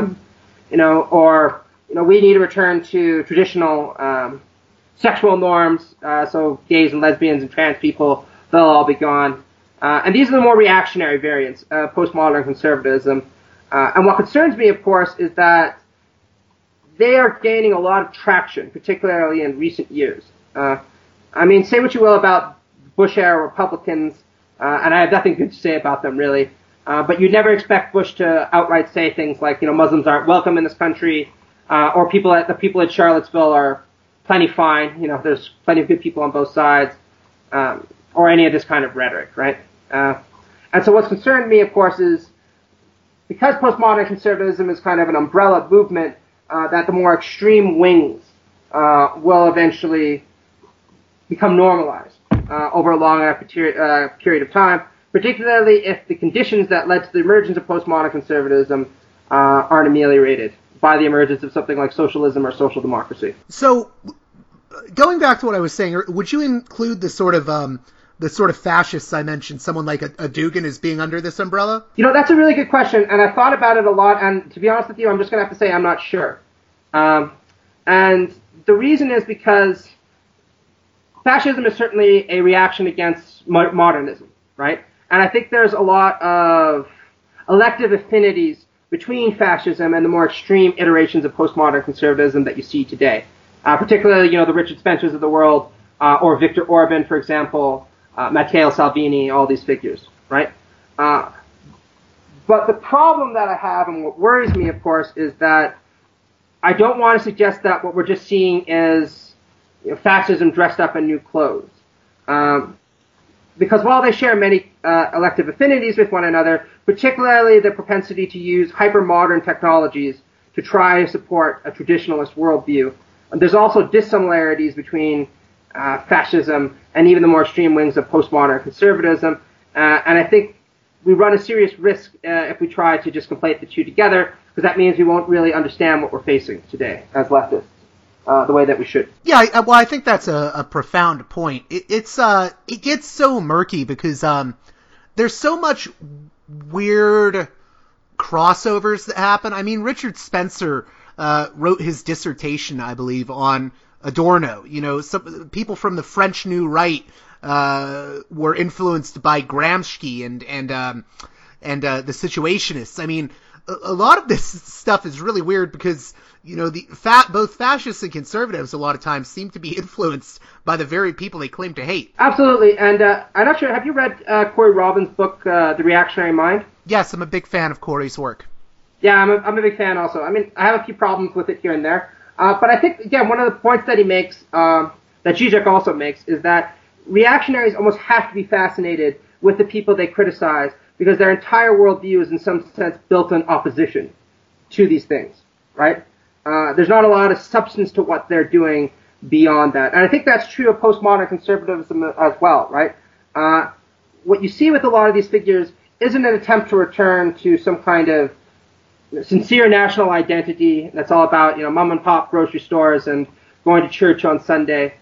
We need to return to traditional sexual norms, so gays and lesbians and trans people, they'll all be gone. And these are the more reactionary variants of postmodern conservatism. And what concerns me, of course, is that they are gaining a lot of traction, particularly in recent years. Say what you will about Bush-era Republicans, and I have nothing good to say about them, really. But you'd never expect Bush to outright say things like, Muslims aren't welcome in this country, or the people at Charlottesville are plenty fine. There's plenty of good people on both sides, or any of this kind of rhetoric, right? And so what's concerned me, of course, is because postmodern conservatism is kind of an umbrella movement, that the more extreme wings will eventually become normalized over a long enough period of time, particularly if the conditions that led to the emergence of postmodern conservatism aren't ameliorated by the emergence of something like socialism or social democracy. So, going back to what I was saying, would you include the sort of fascists I mentioned, someone like a Dugin as being under this umbrella? That's a really good question, and I thought about it a lot, and to be honest with you, I'm just going to have to say I'm not sure. And the reason is because fascism is certainly a reaction against modernism, right? And I think there's a lot of elective affinities between fascism and the more extreme iterations of postmodern conservatism that you see today. Particularly, the Richard Spencers of the world, or Viktor Orban, for example, Matteo Salvini, all these figures, right? But the problem that I have, and what worries me, of course, is that I don't want to suggest that what we're just seeing is fascism dressed up in new clothes. Because while they share many elective affinities with one another, particularly the propensity to use hyper-modern technologies to try to support a traditionalist worldview, there's also dissimilarities between fascism and even the more extreme wings of postmodern conservatism. And I think we run a serious risk if we try to just conflate the two together, because that means we won't really understand what we're facing today as leftists the way that we should. Yeah, I think that's a profound point. It gets so murky because there's so much weird crossovers that happen. I mean, Richard Spencer wrote his dissertation, I believe, on Adorno. Some people from the French New Right were influenced by Gramsci and the Situationists. I mean, a lot of this stuff is really weird because both fascists and conservatives a lot of times seem to be influenced by the very people they claim to hate. Absolutely, and I'm not sure. Have you read Corey Robin's book, The Reactionary Mind? Yes, I'm a big fan of Corey's work. Yeah, I'm a big fan also. I mean, I have a few problems with it here and there. But I think, again, one of the points that he makes, that Zizek also makes, is that reactionaries almost have to be fascinated with the people they criticize because their entire worldview is in some sense built on opposition to these things, right? There's not a lot of substance to what they're doing beyond that. And I think that's true of postmodern conservatism as well, right? What you see with a lot of these figures isn't an attempt to return to some kind of sincere national identity that's all about, mom and pop grocery stores and going to church on Sunday,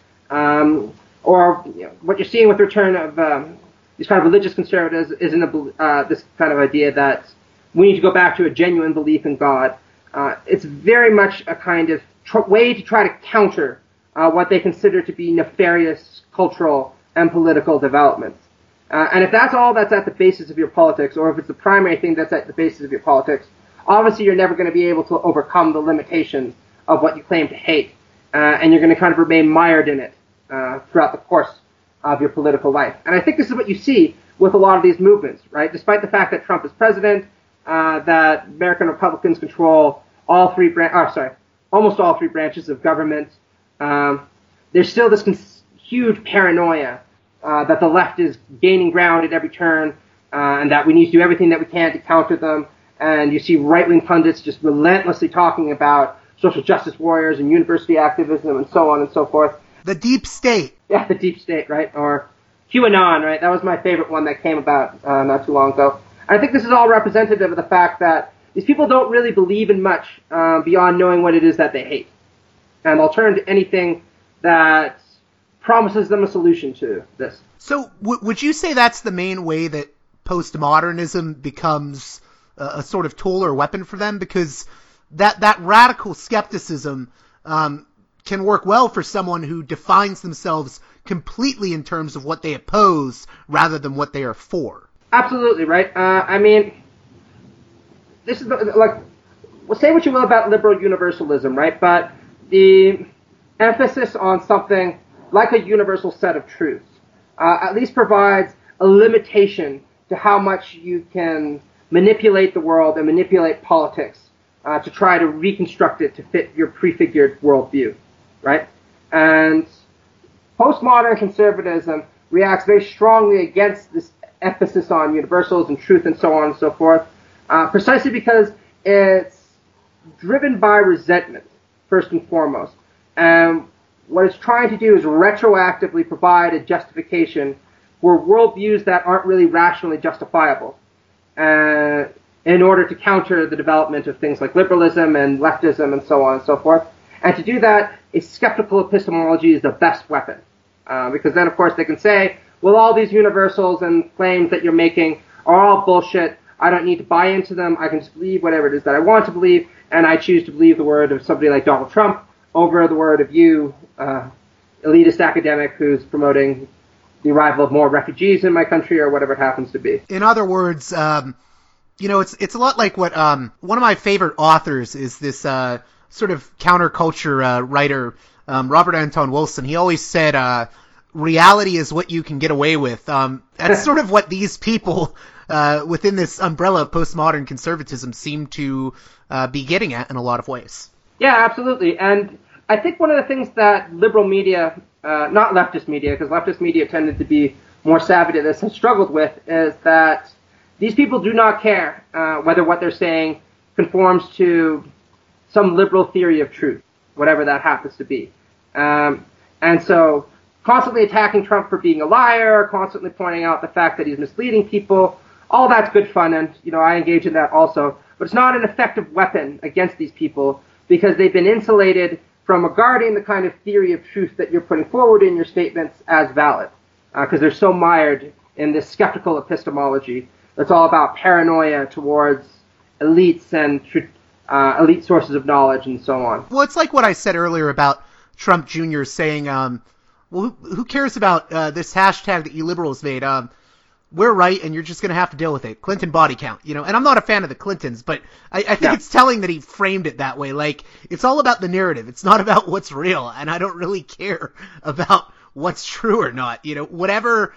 or what you're seeing with the return of these kind of religious conservatives isn't this kind of idea that we need to go back to a genuine belief in God. It's very much a kind of way to try to counter what they consider to be nefarious cultural and political developments. And if that's all that's at the basis of your politics, or if it's the primary thing that's at the basis of your politics, obviously you're never going to be able to overcome the limitations of what you claim to hate, and you're going to kind of remain mired in it throughout the course of your political life. And I think this is what you see with a lot of these movements, right? Despite the fact that Trump is president, that American Republicans control almost all three branches of government, there's still this huge paranoia that the left is gaining ground at every turn, and that we need to do everything that we can to counter them. And you see right-wing pundits just relentlessly talking about social justice warriors and university activism and so on and so forth. The deep state. Yeah, the deep state, right? Or QAnon, right? That was my favorite one that came about not too long ago. And I think this is all representative of the fact that these people don't really believe in much beyond knowing what it is that they hate. And they'll turn to anything that promises them a solution to this. So would you say that's the main way that postmodernism becomes a sort of tool or weapon for them? Because that radical skepticism can work well for someone who defines themselves completely in terms of what they oppose rather than what they are for. Absolutely, right? I mean, this is well, say what you will about liberal universalism, right? But the emphasis on something like a universal set of truths at least provides a limitation to how much you can manipulate the world and manipulate politics to try to reconstruct it to fit your prefigured worldview, right? And postmodern conservatism reacts very strongly against this emphasis on universals and truth and so on and so forth, precisely because it's driven by resentment, first and foremost. And what it's trying to do is retroactively provide a justification for worldviews that aren't really rationally justifiable in order to counter the development of things like liberalism and leftism and so on and so forth. And to do that, a skeptical epistemology is the best weapon. Because then, of course, they can say, well, all these universals and claims that you're making are all bullshit. I don't need to buy into them. I can just believe whatever it is that I want to believe, and I choose to believe the word of somebody like Donald Trump over the word of you, elitist academic who's promoting the arrival of more refugees in my country or whatever it happens to be. In other words, it's a lot like what one of my favorite authors is this sort of counterculture writer, Robert Anton Wilson. He always said, reality is what you can get away with. That's sort of what these people within this umbrella of postmodern conservatism seem to be getting at in a lot of ways. Yeah, absolutely. And I think one of the things that liberal media, not leftist media, because leftist media tended to be more savvy to this, has struggled with is that these people do not care whether what they're saying conforms to some liberal theory of truth, whatever that happens to be. And so constantly attacking Trump for being a liar, constantly pointing out the fact that he's misleading people, all that's good fun, and I engage in that also. But it's not an effective weapon against these people because they've been insulated from regarding the kind of theory of truth that you're putting forward in your statements as valid, because they're so mired in this skeptical epistemology that's all about paranoia towards elites and elite sources of knowledge and so on. Well, it's like what I said earlier about Trump Jr. saying, well, who cares about this hashtag that you liberals made? We're right, and you're just going to have to deal with it. Clinton body count, And I'm not a fan of the Clintons, but I think it's telling that he framed it that way. Like, it's all about the narrative. It's not about what's real, and I don't really care about what's true or not. Whatever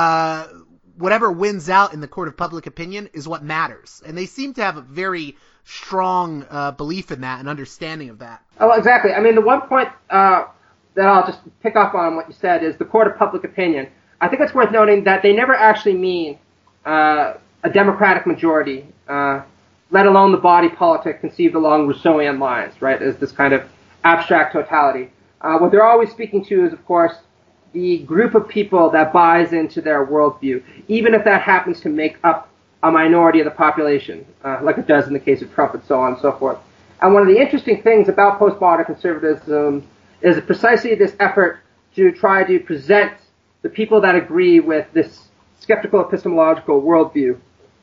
wins out in the court of public opinion is what matters. And they seem to have a very strong belief in that and understanding of that. Oh, exactly. I mean, the one point that I'll just pick up on what you said is the court of public opinion. I think it's worth noting that they never actually mean a democratic majority, let alone the body politic conceived along Rousseauian lines, right, as this kind of abstract totality. What they're always speaking to is, of course, the group of people that buys into their worldview, even if that happens to make up a minority of the population, like it does in the case of Trump and so on and so forth. And one of the interesting things about postmodern conservatism is precisely this effort to try to present the people that agree with this skeptical epistemological worldview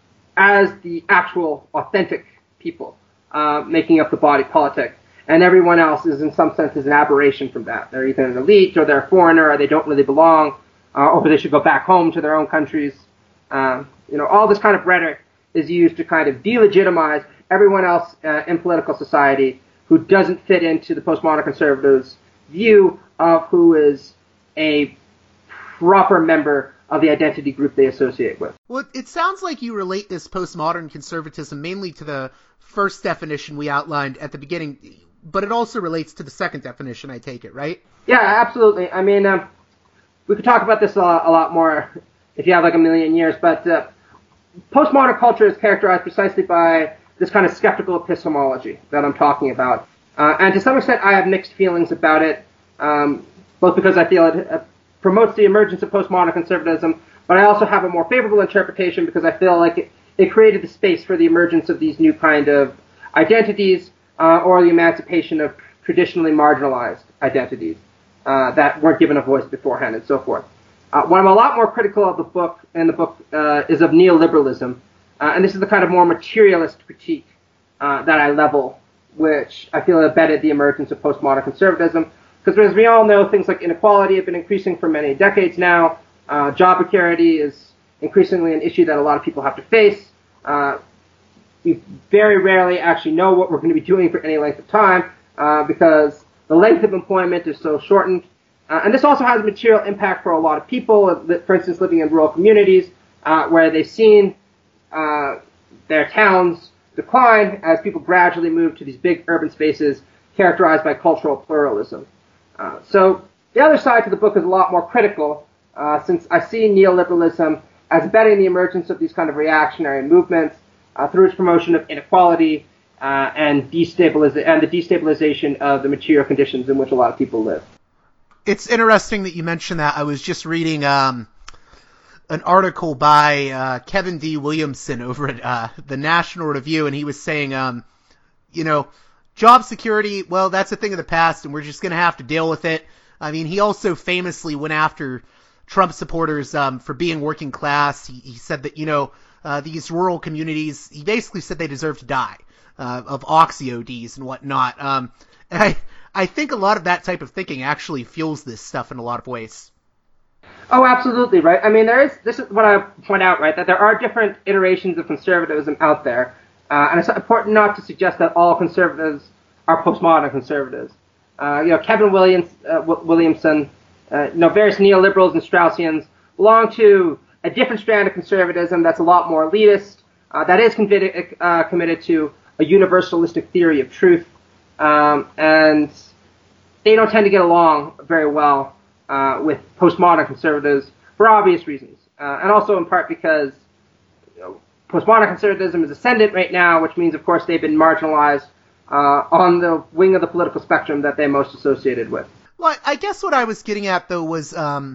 as the actual authentic people making up the body politic. And everyone else is in some sense is an aberration from that. They're either an elite or they're a foreigner or they don't really belong or they should go back home to their own countries. All this kind of rhetoric is used to kind of delegitimize everyone else in political society who doesn't fit into the postmodern conservatives' view of who is a proper member of the identity group they associate with. Well, it sounds like you relate this postmodern conservatism mainly to the first definition we outlined at the beginning, but it also relates to the second definition, I take it, right? Yeah, absolutely. I mean, we could talk about this a lot more if you have like a million years, but postmodern culture is characterized precisely by this kind of skeptical epistemology that I'm talking about. And to some extent, I have mixed feelings about it, both because I feel it promotes the emergence of postmodern conservatism, but I also have a more favorable interpretation because I feel like it created the space for the emergence of these new kind of identities or the emancipation of traditionally marginalized identities that weren't given a voice beforehand and so forth. What I'm a lot more critical of the book is of neoliberalism, and this is the kind of more materialist critique that I level, which I feel embedded the emergence of postmodern conservatism. Because as we all know, things like inequality have been increasing for many decades now. Job precarity is increasingly an issue that a lot of people have to face. We very rarely actually know what we're going to be doing for any length of time because the length of employment is so shortened. And this also has a material impact for a lot of people, for instance, living in rural communities where they've seen their towns decline as people gradually move to these big urban spaces characterized by cultural pluralism. So the other side to the book is a lot more critical, since I see neoliberalism as embedding the emergence of these kind of reactionary movements through its promotion of inequality and the destabilization of the material conditions in which a lot of people live. It's interesting that you mentioned that. I was just reading an article by Kevin D. Williamson over at the National Review, and he was saying, job security, well, that's a thing of the past, and we're just going to have to deal with it. I mean, he also famously went after Trump supporters for being working class. He said that, these rural communities, he basically said they deserve to die of oxy-ODs and whatnot. And I think a lot of that type of thinking actually fuels this stuff in a lot of ways. Oh, absolutely, right? I mean, this is what I point out, right, that there are different iterations of conservatism out there. And it's important not to suggest that all conservatives are postmodern conservatives. Kevin Williamson, various neoliberals and Straussians belong to a different strand of conservatism that's a lot more elitist, that is committed to a universalistic theory of truth, and they don't tend to get along very well with postmodern conservatives for obvious reasons, and also in part because postmodern conservatism is ascendant right now, which means, of course, they've been marginalized on the wing of the political spectrum that they're most associated with. Well, I guess what I was getting at, though, was, the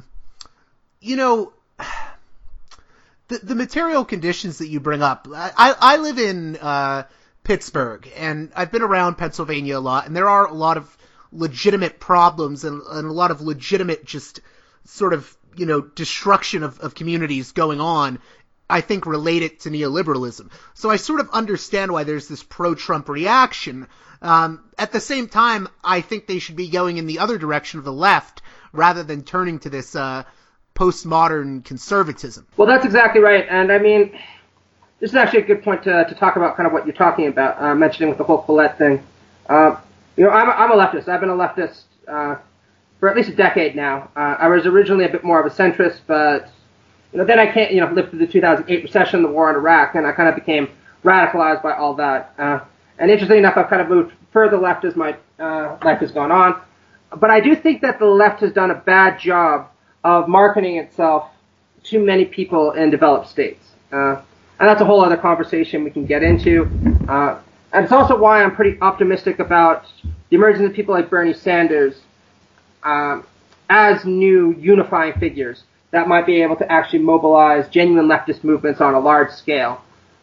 material conditions that you bring up. I live in Pittsburgh, and I've been around Pennsylvania a lot, and there are a lot of legitimate problems and a lot of legitimate just sort of, destruction of communities going on, I think, related to neoliberalism. So I sort of understand why there's this pro-Trump reaction. At the same time, I think they should be going in the other direction of the left rather than turning to this postmodern conservatism. Well, that's exactly right. And I mean, this is actually a good point to talk about kind of what you're talking about, mentioning with the whole Follett thing. I'm a leftist. I've been a leftist for at least a decade now. I was originally a bit more of a centrist, but then I can't, lived through the 2008 recession, the war in Iraq, and I kind of became radicalized by all that. And interestingly enough, I've kind of moved further left as my life has gone on. But I do think that the left has done a bad job of marketing itself to many people in developed states. And that's a whole other conversation we can get into. And it's also why I'm pretty optimistic about the emergence of people like Bernie Sanders as new unifying figures that might be able to actually mobilize genuine leftist movements on a large scale.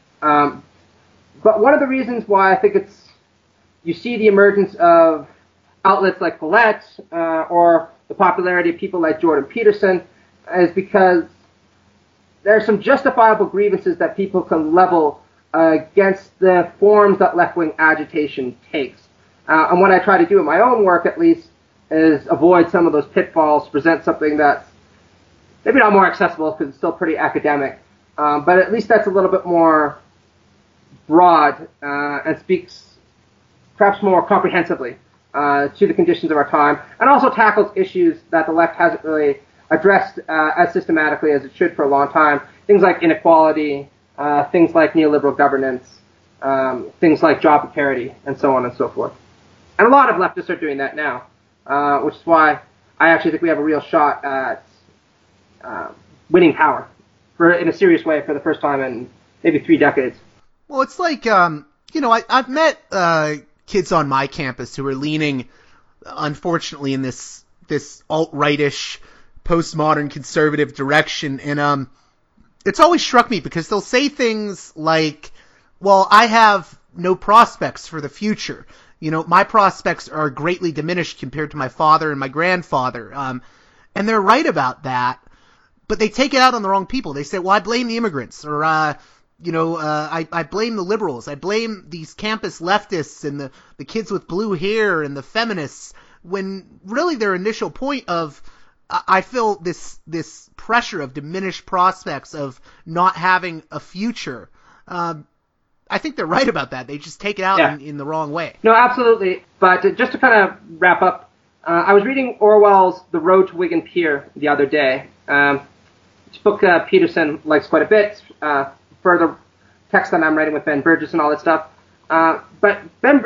But one of the reasons why I think you see the emergence of outlets like Follett or the popularity of people like Jordan Peterson is because there are some justifiable grievances that people can level against the forms that left-wing agitation takes. And what I try to do in my own work, at least, is avoid some of those pitfalls, present something that's maybe not more accessible because it's still pretty academic, but at least that's a little bit more broad and speaks perhaps more comprehensively to the conditions of our time, and also tackles issues that the left hasn't really addressed as systematically as it should for a long time. Things like inequality, things like neoliberal governance, things like job precarity, and so on and so forth. And a lot of leftists are doing that now, which is why I actually think we have a real shot at winning power in a serious way for the first time in maybe 3 decades. Well, it's like, I've met kids on my campus who are leaning, unfortunately, in this alt-rightish, postmodern conservative direction, and it's always struck me because they'll say things like, well, I have no prospects for the future. My prospects are greatly diminished compared to my father and my grandfather. And they're right about that, but they take it out on the wrong people. They say, well, I blame the immigrants, or, I blame the liberals. I blame these campus leftists and the kids with blue hair and the feminists, when really their initial point of, I feel this pressure of diminished prospects of not having a future. I think they're right about that. They just take it out in the wrong way. No, absolutely. But just to kind of wrap up, I was reading Orwell's The Road to Wigan Pier the other day. This book Peterson likes quite a bit. Further text that I'm writing with Ben Burgess and all that stuff. But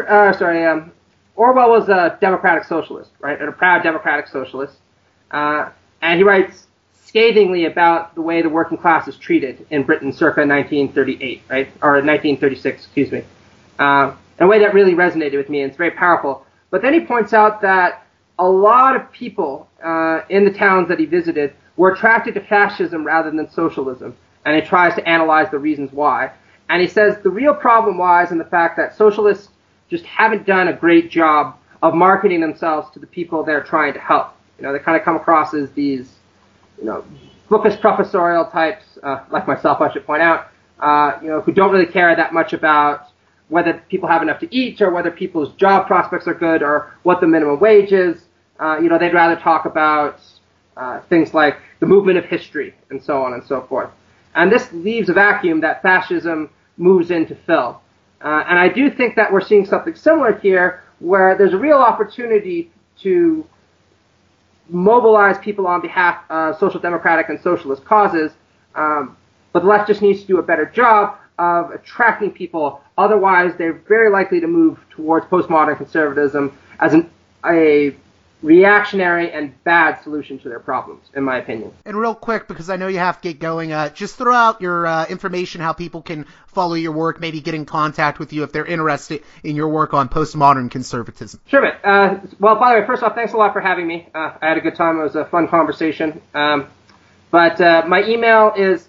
Orwell was a democratic socialist, right? A proud democratic socialist. And he writes scathingly about the way the working class is treated in Britain circa 1938, right? Or 1936, excuse me. And in a way that really resonated with me, and it's very powerful. But then he points out that a lot of people in the towns that he visited were attracted to fascism rather than socialism, and he tries to analyze the reasons why. And he says the real problem lies in the fact that socialists just haven't done a great job of marketing themselves to the people they're trying to help. You know, they kind of come across as these, you know, bookish professorial types, like myself, I should point out, you know, who don't really care that much about whether people have enough to eat or whether people's job prospects are good or what the minimum wage is. You know, they'd rather talk about things like the movement of history and so on and so forth. And this leaves a vacuum that fascism moves in to fill. And I do think that we're seeing something similar here, where there's a real opportunity to mobilize people on behalf of social democratic and socialist causes, but the left just needs to do a better job of attracting people. Otherwise, they're very likely to move towards postmodern conservatism as a reactionary and bad solution to their problems, in my opinion. And real quick, because I know you have to get going, just throw out your information, how people can follow your work, maybe get in contact with you if they're interested in your work on postmodern conservatism. Sure, man. Well, by the way, first off, thanks a lot for having me. I had a good time. It was a fun conversation. But my email is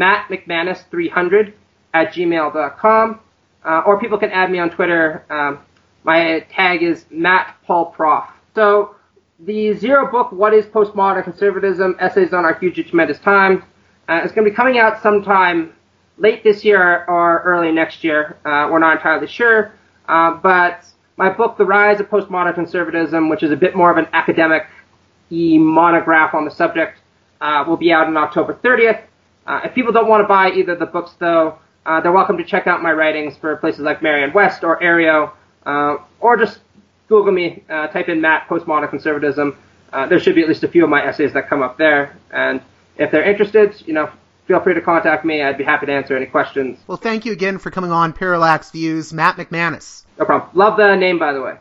mattmcmanus300@gmail.com, or people can add me on Twitter. My tag is mattpaulprof. So the Zero book, What is Postmodern Conservatism? Essays on Our Huge and Tremendous Times, is going to be coming out sometime late this year or early next year. We're not entirely sure. But my book, The Rise of Postmodern Conservatism, which is a bit more of an academic-y monograph on the subject, will be out on October 30th. If people don't want to buy either of the books, though, they're welcome to check out my writings for places like Marianne West or Aereo, or just Google me, type in Matt Postmodern Conservatism. There should be at least a few of my essays that come up there. And if they're interested, you know, feel free to contact me. I'd be happy to answer any questions. Well, thank you again for coming on Parallax Views, Matt McManus. No problem. Love the name, by the way.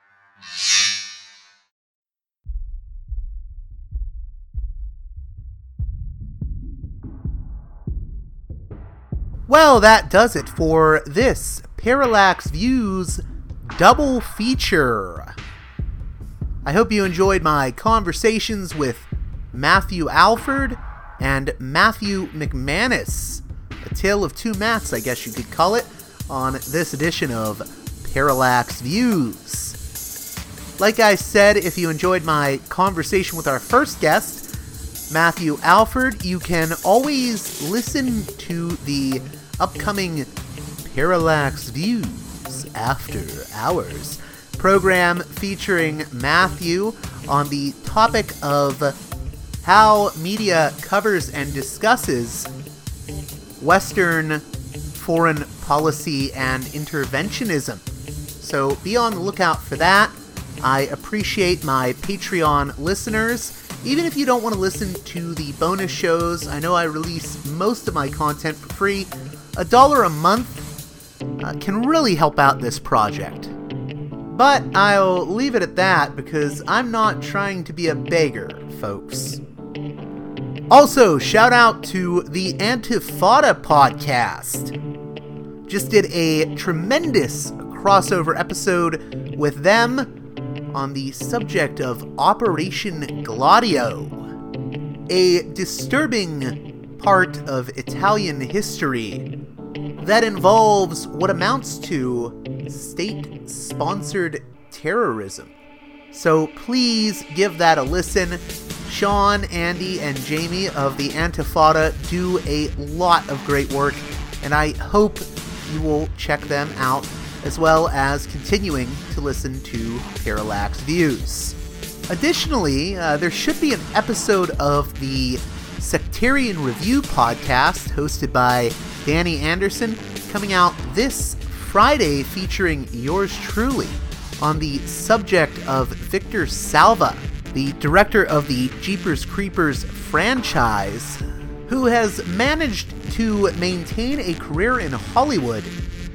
Well, that does it for this Parallax Views double feature. I hope you enjoyed my conversations with Matthew Alford and Matthew McManus, a tale of two Matts, I guess you could call it, on this edition of Parallax Views. Like I said, if you enjoyed my conversation with our first guest, Matthew Alford, you can always listen to the upcoming Parallax Views After Hours program featuring Matthew on the topic of how media covers and discusses Western foreign policy and interventionism. So be on the lookout for that. I appreciate my Patreon listeners. Even if you don't want to listen to the bonus shows, I know I release most of my content for free. $1 a month can really help out this project. But I'll leave it at that because I'm not trying to be a beggar, folks. Also, shout out to the Antifada podcast. Just did a tremendous crossover episode with them on the subject of Operation Gladio, a disturbing part of Italian history that involves what amounts to state-sponsored terrorism. So please give that a listen. Sean, Andy, and Jamie of the Antifada do a lot of great work, and I hope you will check them out, as well as continuing to listen to Parallax Views. Additionally, there should be an episode of the Sectarian Review podcast hosted by Danny Anderson coming out this Friday, featuring yours truly on the subject of Victor Salva, the director of the Jeepers Creepers franchise, who has managed to maintain a career in Hollywood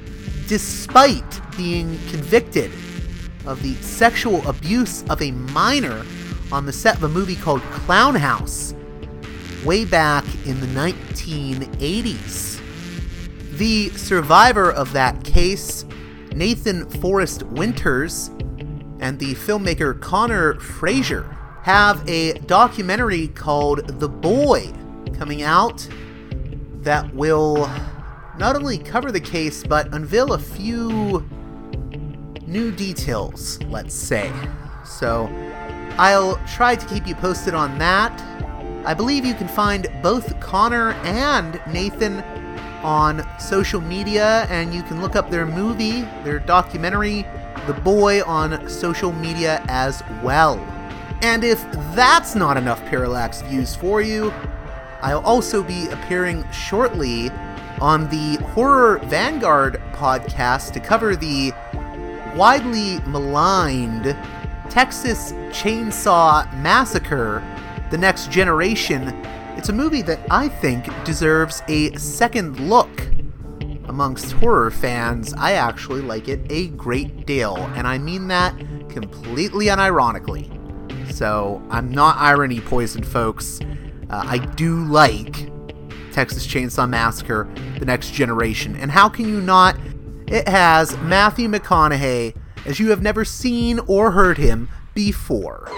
despite being convicted of the sexual abuse of a minor on the set of a movie called Clown House way back in the 1980s. The survivor of that case Nathan Forrest Winters and the filmmaker Connor Fraser have a documentary called The Boy coming out that will not only cover the case, but unveil a few new details, let's say. So I'll try to keep you posted on that. I believe you can find both Connor and Nathan on social media, and you can look up their movie, their documentary, The Boy, on social media as well. And if that's not enough Parallax views for you, I'll also be appearing shortly on the Horror Vanguard podcast to cover the widely maligned Texas Chainsaw Massacre: The Next Generation. It's a movie that I think deserves a second look. Amongst horror fans, I actually like it a great deal, and I mean that completely unironically. So I'm not irony poisoned, folks. I do like Texas Chainsaw Massacre: The Next Generation, and how can you not? It has Matthew McConaughey as you have never seen or heard him before.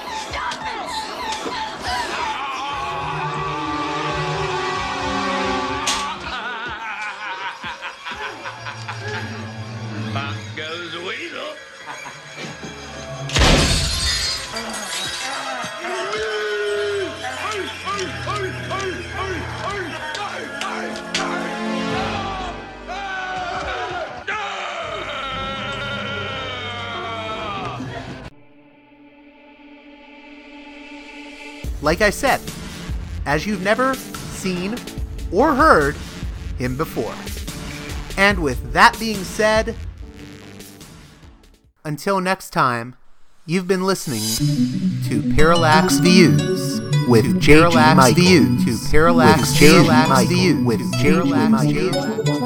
Like I said, as you've never seen or heard him before. And with that being said, until next time, you've been listening to Parallax Views with JG Michael. To Parallax Views with JG Michael.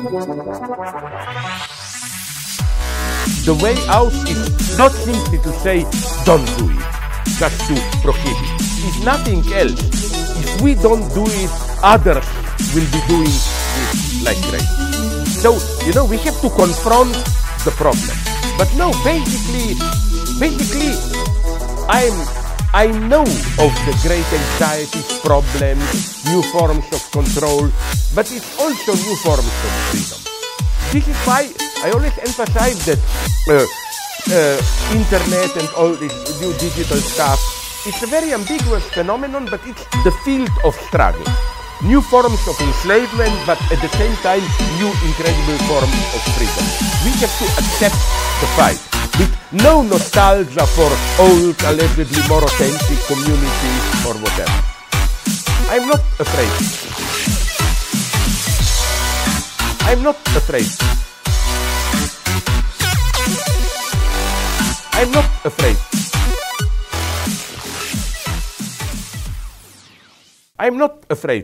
The way out is not simply to say, don't do it, just to prohibit. If nothing else, if we don't do it, others will be doing it like crazy. So, we have to confront the problem. But no, basically, I know of the great anxieties, problems, new forms of control, but it's also new forms of freedom. This is why I always emphasize that internet and all this new digital stuff, it's a very ambiguous phenomenon, but it's the field of struggle. New forms of enslavement, but at the same time, new incredible forms of freedom. We have to accept the fight with no nostalgia for old, allegedly more authentic communities or whatever. I'm not afraid. I'm not afraid. I'm not afraid. I'm not afraid.